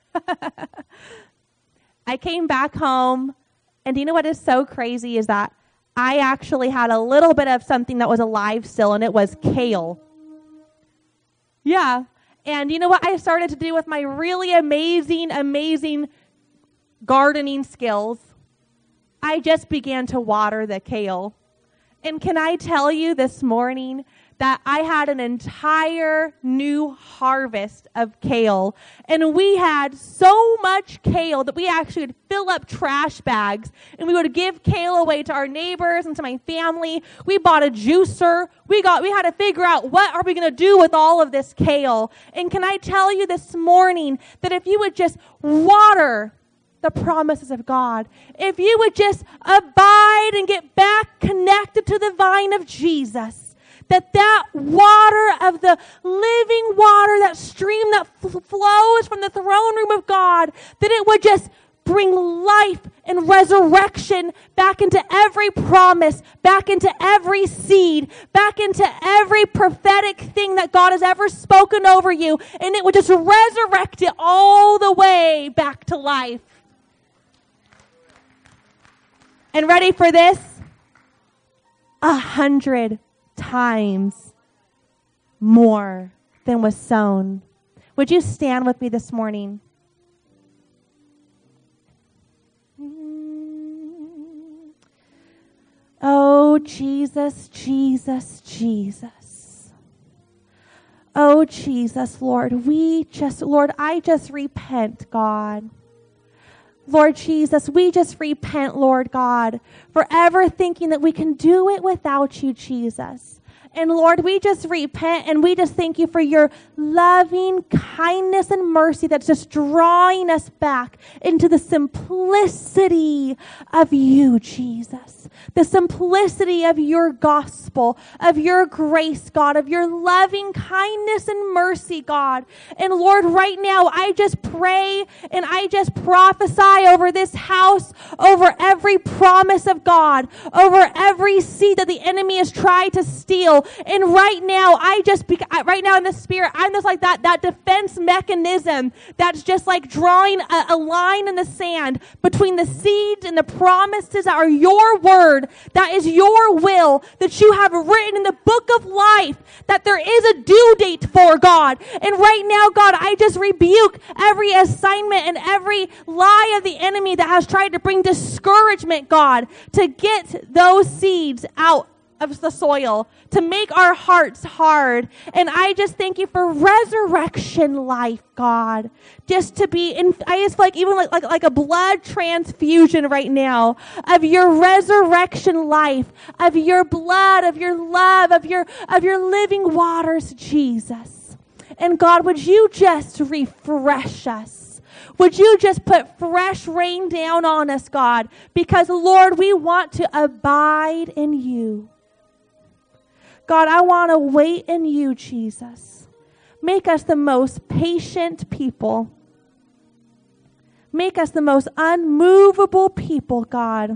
I came back home, and do you know what is so crazy is that I actually had a little bit of something that was alive still, and it was kale. Yeah. And you know what I started to do with my really amazing, amazing gardening skills? I just began to water the kale. And can I tell you this morning that I had an entire new harvest of kale. And we had so much kale that we actually would fill up trash bags, and we would give kale away to our neighbors and to my family. We bought a juicer. We got we had to figure out, what are we going to do with all of this kale? And can I tell you this morning that if you would just water the promises of God, if you would just abide and get back connected to the vine of Jesus, that that water of the living water, that stream that f- flows from the throne room of God, that it would just bring life and resurrection back into every promise, back into every seed, back into every prophetic thing that God has ever spoken over you, and it would just resurrect it all the way back to life. And ready for this? A hundred times more than was sown. Would you stand with me this morning? Oh, Jesus, Jesus, Jesus. Oh, Jesus, Lord, we just, Lord, I just repent, God. Lord Jesus, we just repent, Lord God, for ever thinking that we can do it without you, Jesus. And Lord, we just repent, and we just thank you for your loving kindness and mercy that's just drawing us back into the simplicity of you, Jesus. The simplicity of your gospel, of your grace, God, of your loving kindness and mercy, God. And Lord, right now, I just pray and I just prophesy over this house, over every promise of God, over every seed that the enemy has tried to steal. And right now, I just, right now in the spirit, I'm just like that, that defense mechanism that's just like drawing a, a line in the sand between the seeds and the promises that are your word, that is your will, that you have written in the book of life, that there is a due date for, God. And right now, God, I just rebuke every assignment and every lie of the enemy that has tried to bring discouragement, God, to get those seeds out of the soil, to make our hearts hard. And I just thank you for resurrection life, God. Just to be in, I just feel like even like, like, like a blood transfusion right now of your resurrection life, of your blood, of your love, of your, of your living waters, Jesus. And God, would you just refresh us? Would you just put fresh rain down on us, God? Because, Lord, we want to abide in you. God, I want to wait in you, Jesus. Make us the most patient people. Make us the most unmovable people, God.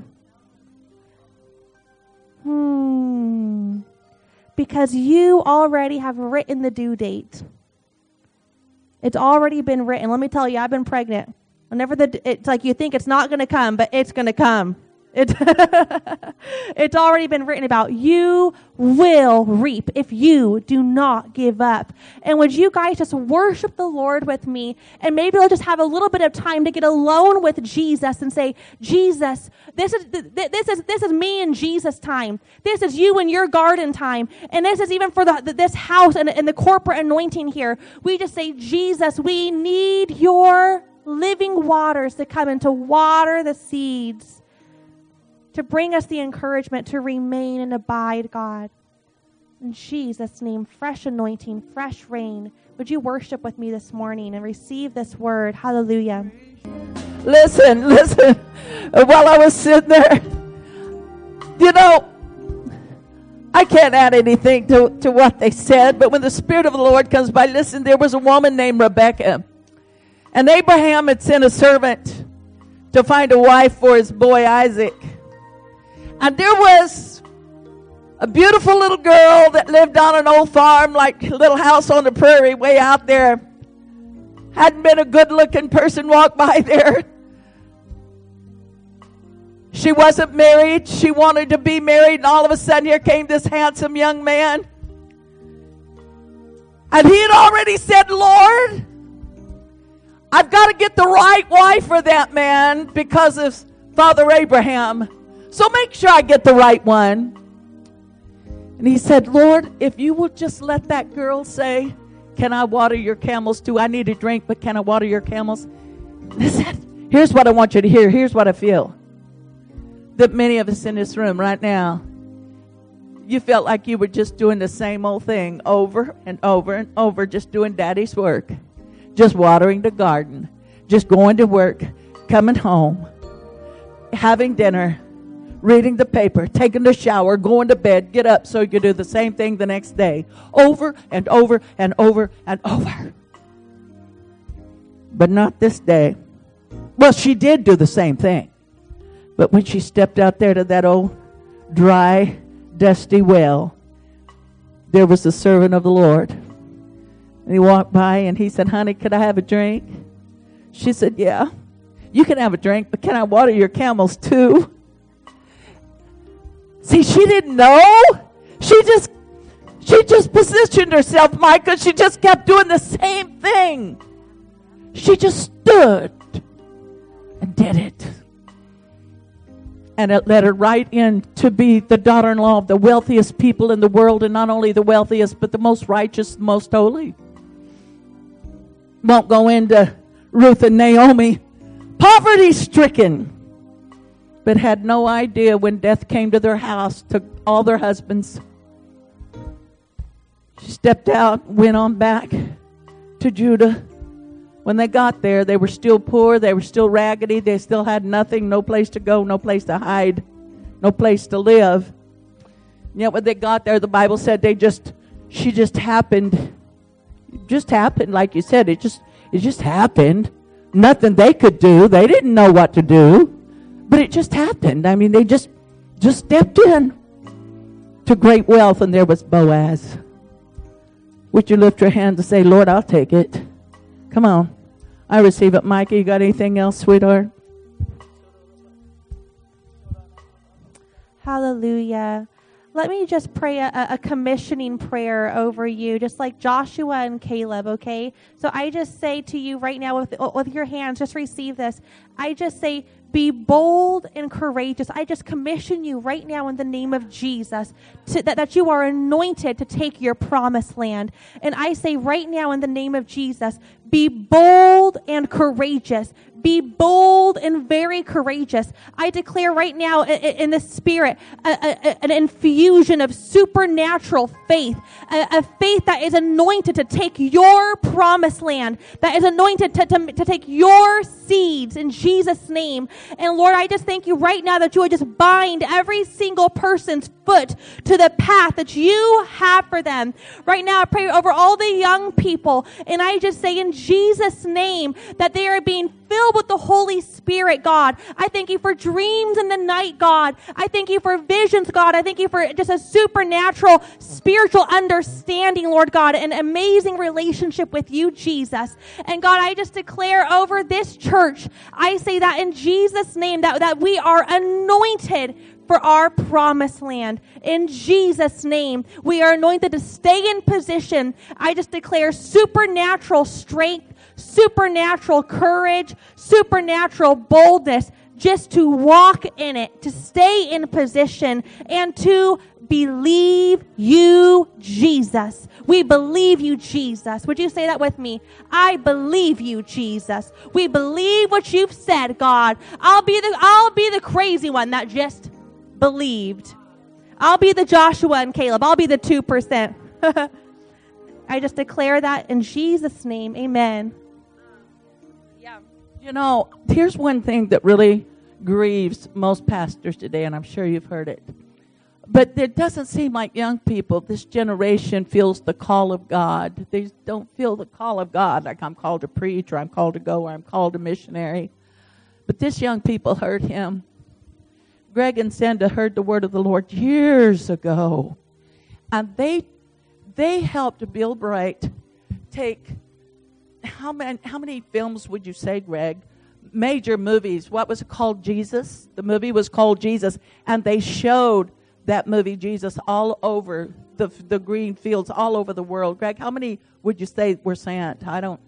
Hmm. Because you already have written the due date. It's already been written. Let me tell you, I've been pregnant. Whenever the, it's like you think it's not going to come, but it's going to come. It, it's already been written about. You will reap if you do not give up. And would you guys just worship the Lord with me? And maybe we'll just have a little bit of time to get alone with Jesus and say, Jesus, this is this is this is me and Jesus time. This is you and your garden time. And this is even for the, this house and, and the corporate anointing here. We just say, Jesus, we need your living waters to come and to water the seeds, to bring us the encouragement to remain and abide, God. In Jesus' name, fresh anointing, fresh rain. Would you worship with me this morning and receive this word? Hallelujah. Listen, listen. While I was sitting there, you know, I can't add anything to, to what they said, but when the Spirit of the Lord comes by, listen, there was a woman named Rebecca. And Abraham had sent a servant to find a wife for his boy Isaac. And there was a beautiful little girl that lived on an old farm, like a little house on the prairie way out there. Hadn't been a good-looking person walk by there. She wasn't married. She wanted to be married. And all of a sudden, here came this handsome young man. And he had already said, Lord, I've got to get the right wife for that man because of Father Abraham. So make sure I get the right one. And he said, Lord, if you will just let that girl say, can I water your camels too? I need a drink, but can I water your camels? Listen, here's what I want you to hear. Here's what I feel. That many of us in this room right now, you felt like you were just doing the same old thing over and over and over, just doing daddy's work. Just watering the garden. Just going to work, coming home, having dinner, reading the paper, taking a shower, going to bed, get up so you can do the same thing the next day. Over and over and over and over. But not this day. Well, she did do the same thing. But when she stepped out there to that old dry, dusty well, there was the servant of the Lord. And he walked by and he said, honey, could I have a drink? She said, yeah, you can have a drink, but can I water your camels too? See, she didn't know. She just, she just positioned herself, Micah. She just kept doing the same thing. She just stood and did it. And it led her right in to be the daughter-in-law of the wealthiest people in the world, and not only the wealthiest, but the most righteous, most holy. Won't go into Ruth and Naomi, poverty-stricken, but had no idea when death came to their house, took all their husbands. She stepped out, went on back to Judah. When they got there, they were still poor, they were still raggedy, they still had nothing, no place to go, no place to hide, no place to live. And yet when they got there, the Bible said they just, she just happened, it just happened, like you said, it just, it just happened. Nothing they could do, they didn't know what to do, but it just happened. I mean, they just, just stepped in to great wealth, and there was Boaz. Would you lift your hand and say, Lord, I'll take it. Come on. I receive it. Micah, you got anything else, sweetheart? Hallelujah. Let me just pray a, a commissioning prayer over you, just like Joshua and Caleb, okay? So I just say to you right now with, with your hands, just receive this. I just say, Be bold and courageous. I just commission you right now in the name of Jesus to, that, that you are anointed to take your promised land. And I say right now in the name of Jesus, be bold and courageous. Be bold and very courageous. I declare right now in, in the spirit a, a, an infusion of supernatural faith, a, a faith that is anointed to take your promised land, that is anointed to, to, to take your seeds in Jesus' name. And Lord, I just thank you right now that you would just bind every single person's foot to the path that you have for them. Right now, I pray over all the young people, and I just say in Jesus' name that they are being filled with the Holy Spirit, God. I thank you for dreams in the night, God. I thank you for visions, God. I thank you for just a supernatural spiritual understanding, Lord God, an amazing relationship with you, Jesus. And God, I just declare over this church, I say that in Jesus' name, that, that we are anointed for our promised land. In Jesus' name, we are anointed to stay in position. I just declare supernatural strength, supernatural courage, supernatural boldness, just to walk in it, to stay in position, and to believe you, Jesus. We believe you, Jesus. Would you say that with me? I believe you, Jesus. We believe what you've said, God. I'll be the I'll be the crazy one that just believed. I'll be the Joshua and Caleb. I'll be the two percent. I just declare that in Jesus' name. Amen. Yeah. You know, here's one thing that really grieves most pastors today, and I'm sure you've heard it. But it doesn't seem like young people, this generation, feels the call of God. They don't feel the call of God, like I'm called to preach, or I'm called to go, or I'm called a missionary. But this young people heard him. Greg and Senda heard the word of the Lord years ago. And they they helped Bill Bright take, how many, how many films would you say, Greg? Major movies. What was it called? Jesus. The movie was called Jesus. And they showed that movie, Jesus, all over the the green fields, all over the world. Greg, how many would you say were sent? I don't.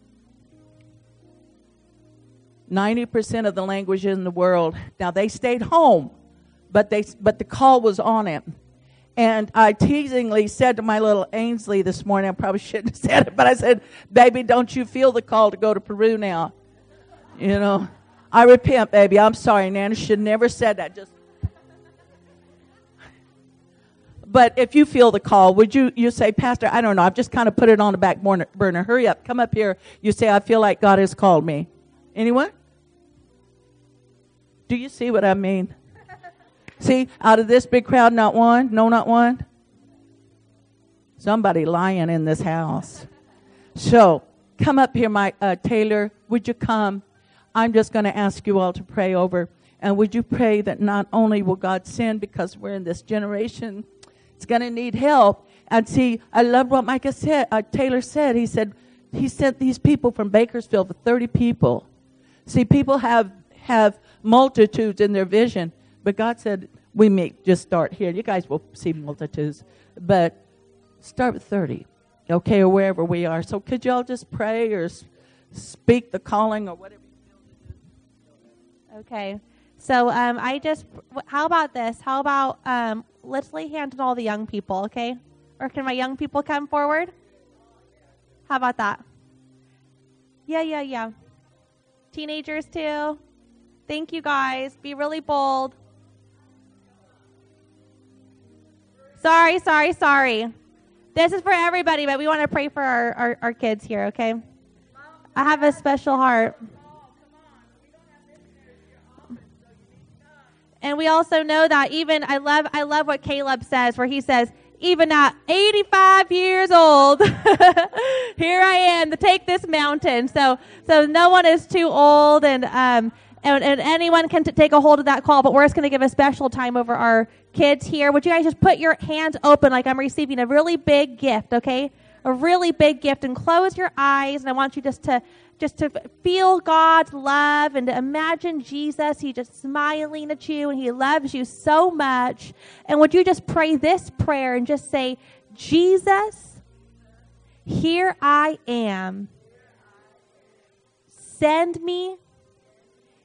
ninety percent of the languages in the world. Now, they stayed home, but they but the call was on him. And I teasingly said to my little Ainsley this morning, I probably shouldn't have said it, but I said, baby, don't you feel the call to go to Peru now? You know, I repent, baby. I'm sorry, Nana. Should never said that. Just. But if you feel the call, would you you say, Pastor, I don't know, I've just kind of put it on the back burner. Hurry up. Come up here. You say, I feel like God has called me. Anyone? Do you see what I mean? See, out of this big crowd, not one? No, not one? Somebody lying in this house. So, come up here, Mike, uh, Taylor. Would you come? I'm just going to ask you all to pray over. And would you pray that not only will God send, because we're in this generation, it's going to need help. And see, I love what Micah said, uh, Taylor said. He said, he sent these people from Bakersfield for thirty people. See, people have, have multitudes in their vision, but God said, we may just start here. You guys will see multitudes, but start with thirty, okay, or wherever we are. So could y'all just pray or s- speak the calling or whatever you feel to do? Okay. So um, I just, how about this? How about um, let's lay hands on all the young people, okay? Or can my young people come forward? How about that? Yeah, yeah, yeah. Teenagers too. Thank you, guys. Be really bold. Sorry, sorry, sorry. This is for everybody, but we want to pray for our, our, our kids here, okay? I have a special heart. And we also know that even, I love I love what Caleb says, where he says, even at eighty-five years old, here I am to take this mountain. So so no one is too old, and um and, and anyone can t- take a hold of that call, but we're just going to give a special time over our kids here. Would you guys just put your hands open like I'm receiving a really big gift, okay? A really big gift, and close your eyes, and I want you just to just to feel God's love and to imagine Jesus. He just smiling at you, and he loves you so much. And would you just pray this prayer and just say, Jesus, here I am. Send me.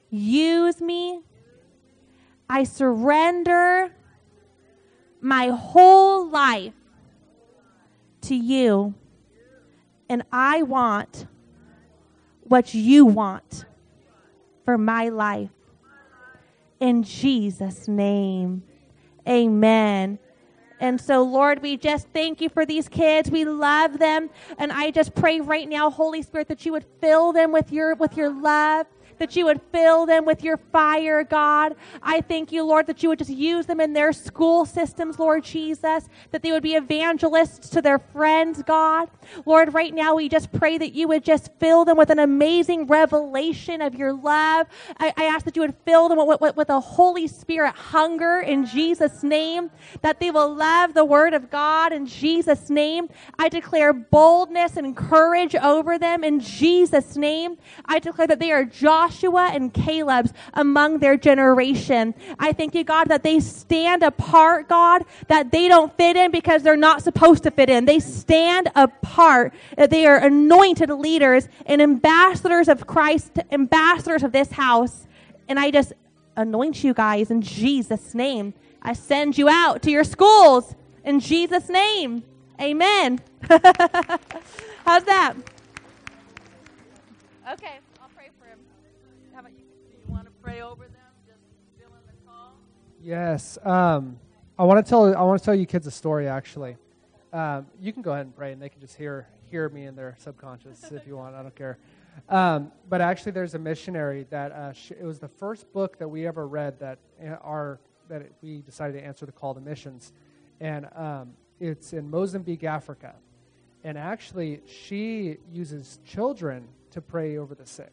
Use me. I surrender my whole life to you. And I want what you want for my life. In Jesus' name, amen. And so, Lord, we just thank you for these kids. We love them. And I just pray right now, Holy Spirit, that you would fill them with your with your love, that you would fill them with your fire, God. I thank you, Lord, that you would just use them in their school systems, Lord Jesus, that they would be evangelists to their friends, God. Lord, right now we just pray that you would just fill them with an amazing revelation of your love. I, I ask that you would fill them with, with, with a Holy Spirit hunger in Jesus' name, that they will love the word of God in Jesus' name. I declare boldness and courage over them in Jesus' name. I declare that they are Joshua and Caleb's among their generation. I thank you, God, that they stand apart, God, that they don't fit in because they're not supposed to fit in. They stand apart. That they are anointed leaders and ambassadors of Christ, ambassadors of this house. And I just anoint you guys in Jesus' name. I send you out to your schools in Jesus' name. Amen. How's that? Okay, I'll pray for him. How about you? Do you want to pray over them? Just fill in the call. Yes. Um, I want to tell. I want to tell you kids a story. Actually, um, you can go ahead and pray, and they can just hear hear me in their subconscious if you want. I don't care. Um, but actually, there's a missionary that uh, sh- it was the first book that we ever read that our that it, we decided to answer the call to missions, and um, it's in Mozambique, Africa, and actually she uses children to pray over the sick,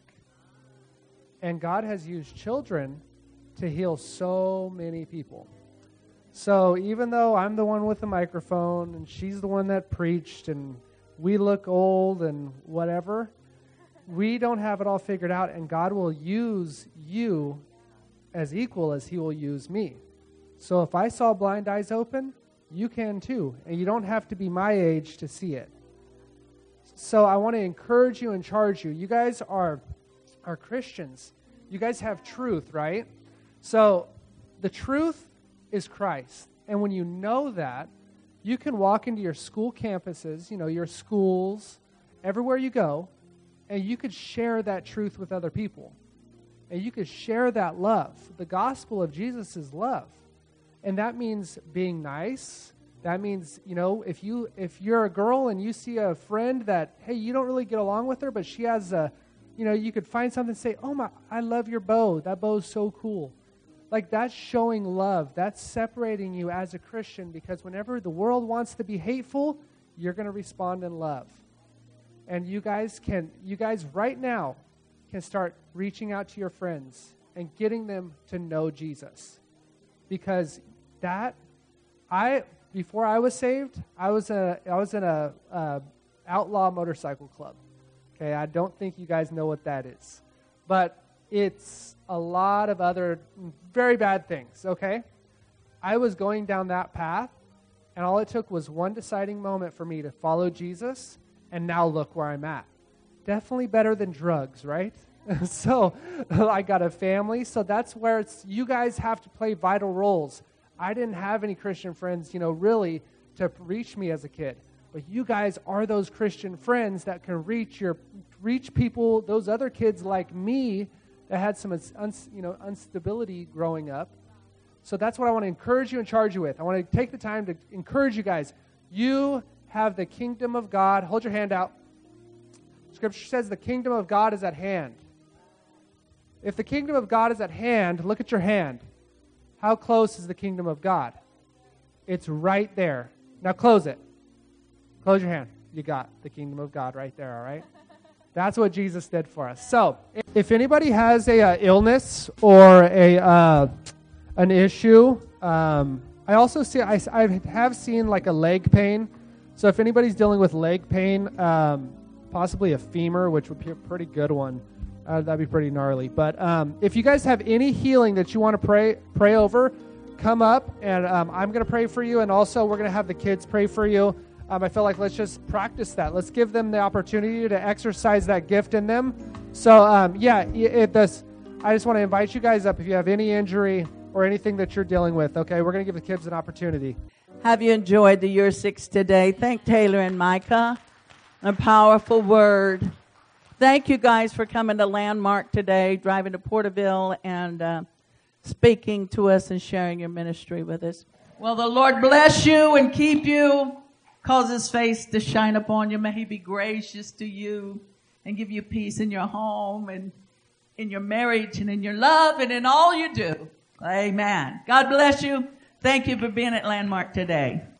and God has used children to heal so many people. So even though I'm the one with the microphone and she's the one that preached and we look old and whatever, we don't have it all figured out, and God will use you as equal as he will use me. So if I saw blind eyes open, you can too, and you don't have to be my age to see it. So I want to encourage you and charge you. You guys are, are Christians. You guys have truth, right? So the truth is Christ. And when you know that, you can walk into your school campuses, you know, your schools, everywhere you go, and you could share that truth with other people. And you could share that love. The gospel of Jesus is love. And that means being nice. That means, you know, if, you, if you're a girl and you see a friend that, hey, you don't really get along with her, but she has a, you know, you could find something and say, oh, my, I love your bow. That bow is so cool. Like, that's showing love. That's separating you as a Christian, because whenever the world wants to be hateful, you're going to respond in love. And you guys can, you guys right now can start reaching out to your friends and getting them to know Jesus. Because that, I, before I was saved, I was a, I was in a, a outlaw motorcycle club. Okay, I don't think you guys know what that is. But it's a lot of other very bad things, okay? I was going down that path, and all it took was one deciding moment for me to follow Jesus, and now look where I'm at. Definitely better than drugs, right? So I got a family, so that's where it's, you guys have to play vital roles. I didn't have any Christian friends, you know, really to reach me as a kid. But you guys are those Christian friends that can reach your, reach people, those other kids like me that had some, you know, instability growing up. So that's what I want to encourage you and charge you with. I want to take the time to encourage you guys. You have the kingdom of God. Hold your hand out. Scripture says the kingdom of God is at hand. If the kingdom of God is at hand, look at your hand. How close is the kingdom of God? It's right there. Now close it. Close your hand. You got the kingdom of God right there, all right? That's what Jesus did for us. So, if anybody has a uh, illness or a uh, an issue, um, I also see I, I have seen like a leg pain. So, if anybody's dealing with leg pain, um, possibly a femur, which would be a pretty good one, uh, that'd be pretty gnarly. But um, if you guys have any healing that you want to pray pray over, come up and um, I'm going to pray for you, and also we're going to have the kids pray for you. Um, I feel like let's just practice that. Let's give them the opportunity to exercise that gift in them. So, um, yeah, it, it, this, I just want to invite you guys up if you have any injury or anything that you're dealing with. Okay, we're going to give the kids an opportunity. Have you enjoyed the Year Six today? Thank Taylor and Micah. A powerful word. Thank you guys for coming to Landmark today, driving to Porterville and uh, speaking to us and sharing your ministry with us. Well, the Lord bless you and keep you, cause his face to shine upon you. May he be gracious to you and give you peace in your home and in your marriage and in your love and in all you do. Amen. God bless you. Thank you for being at Landmark today.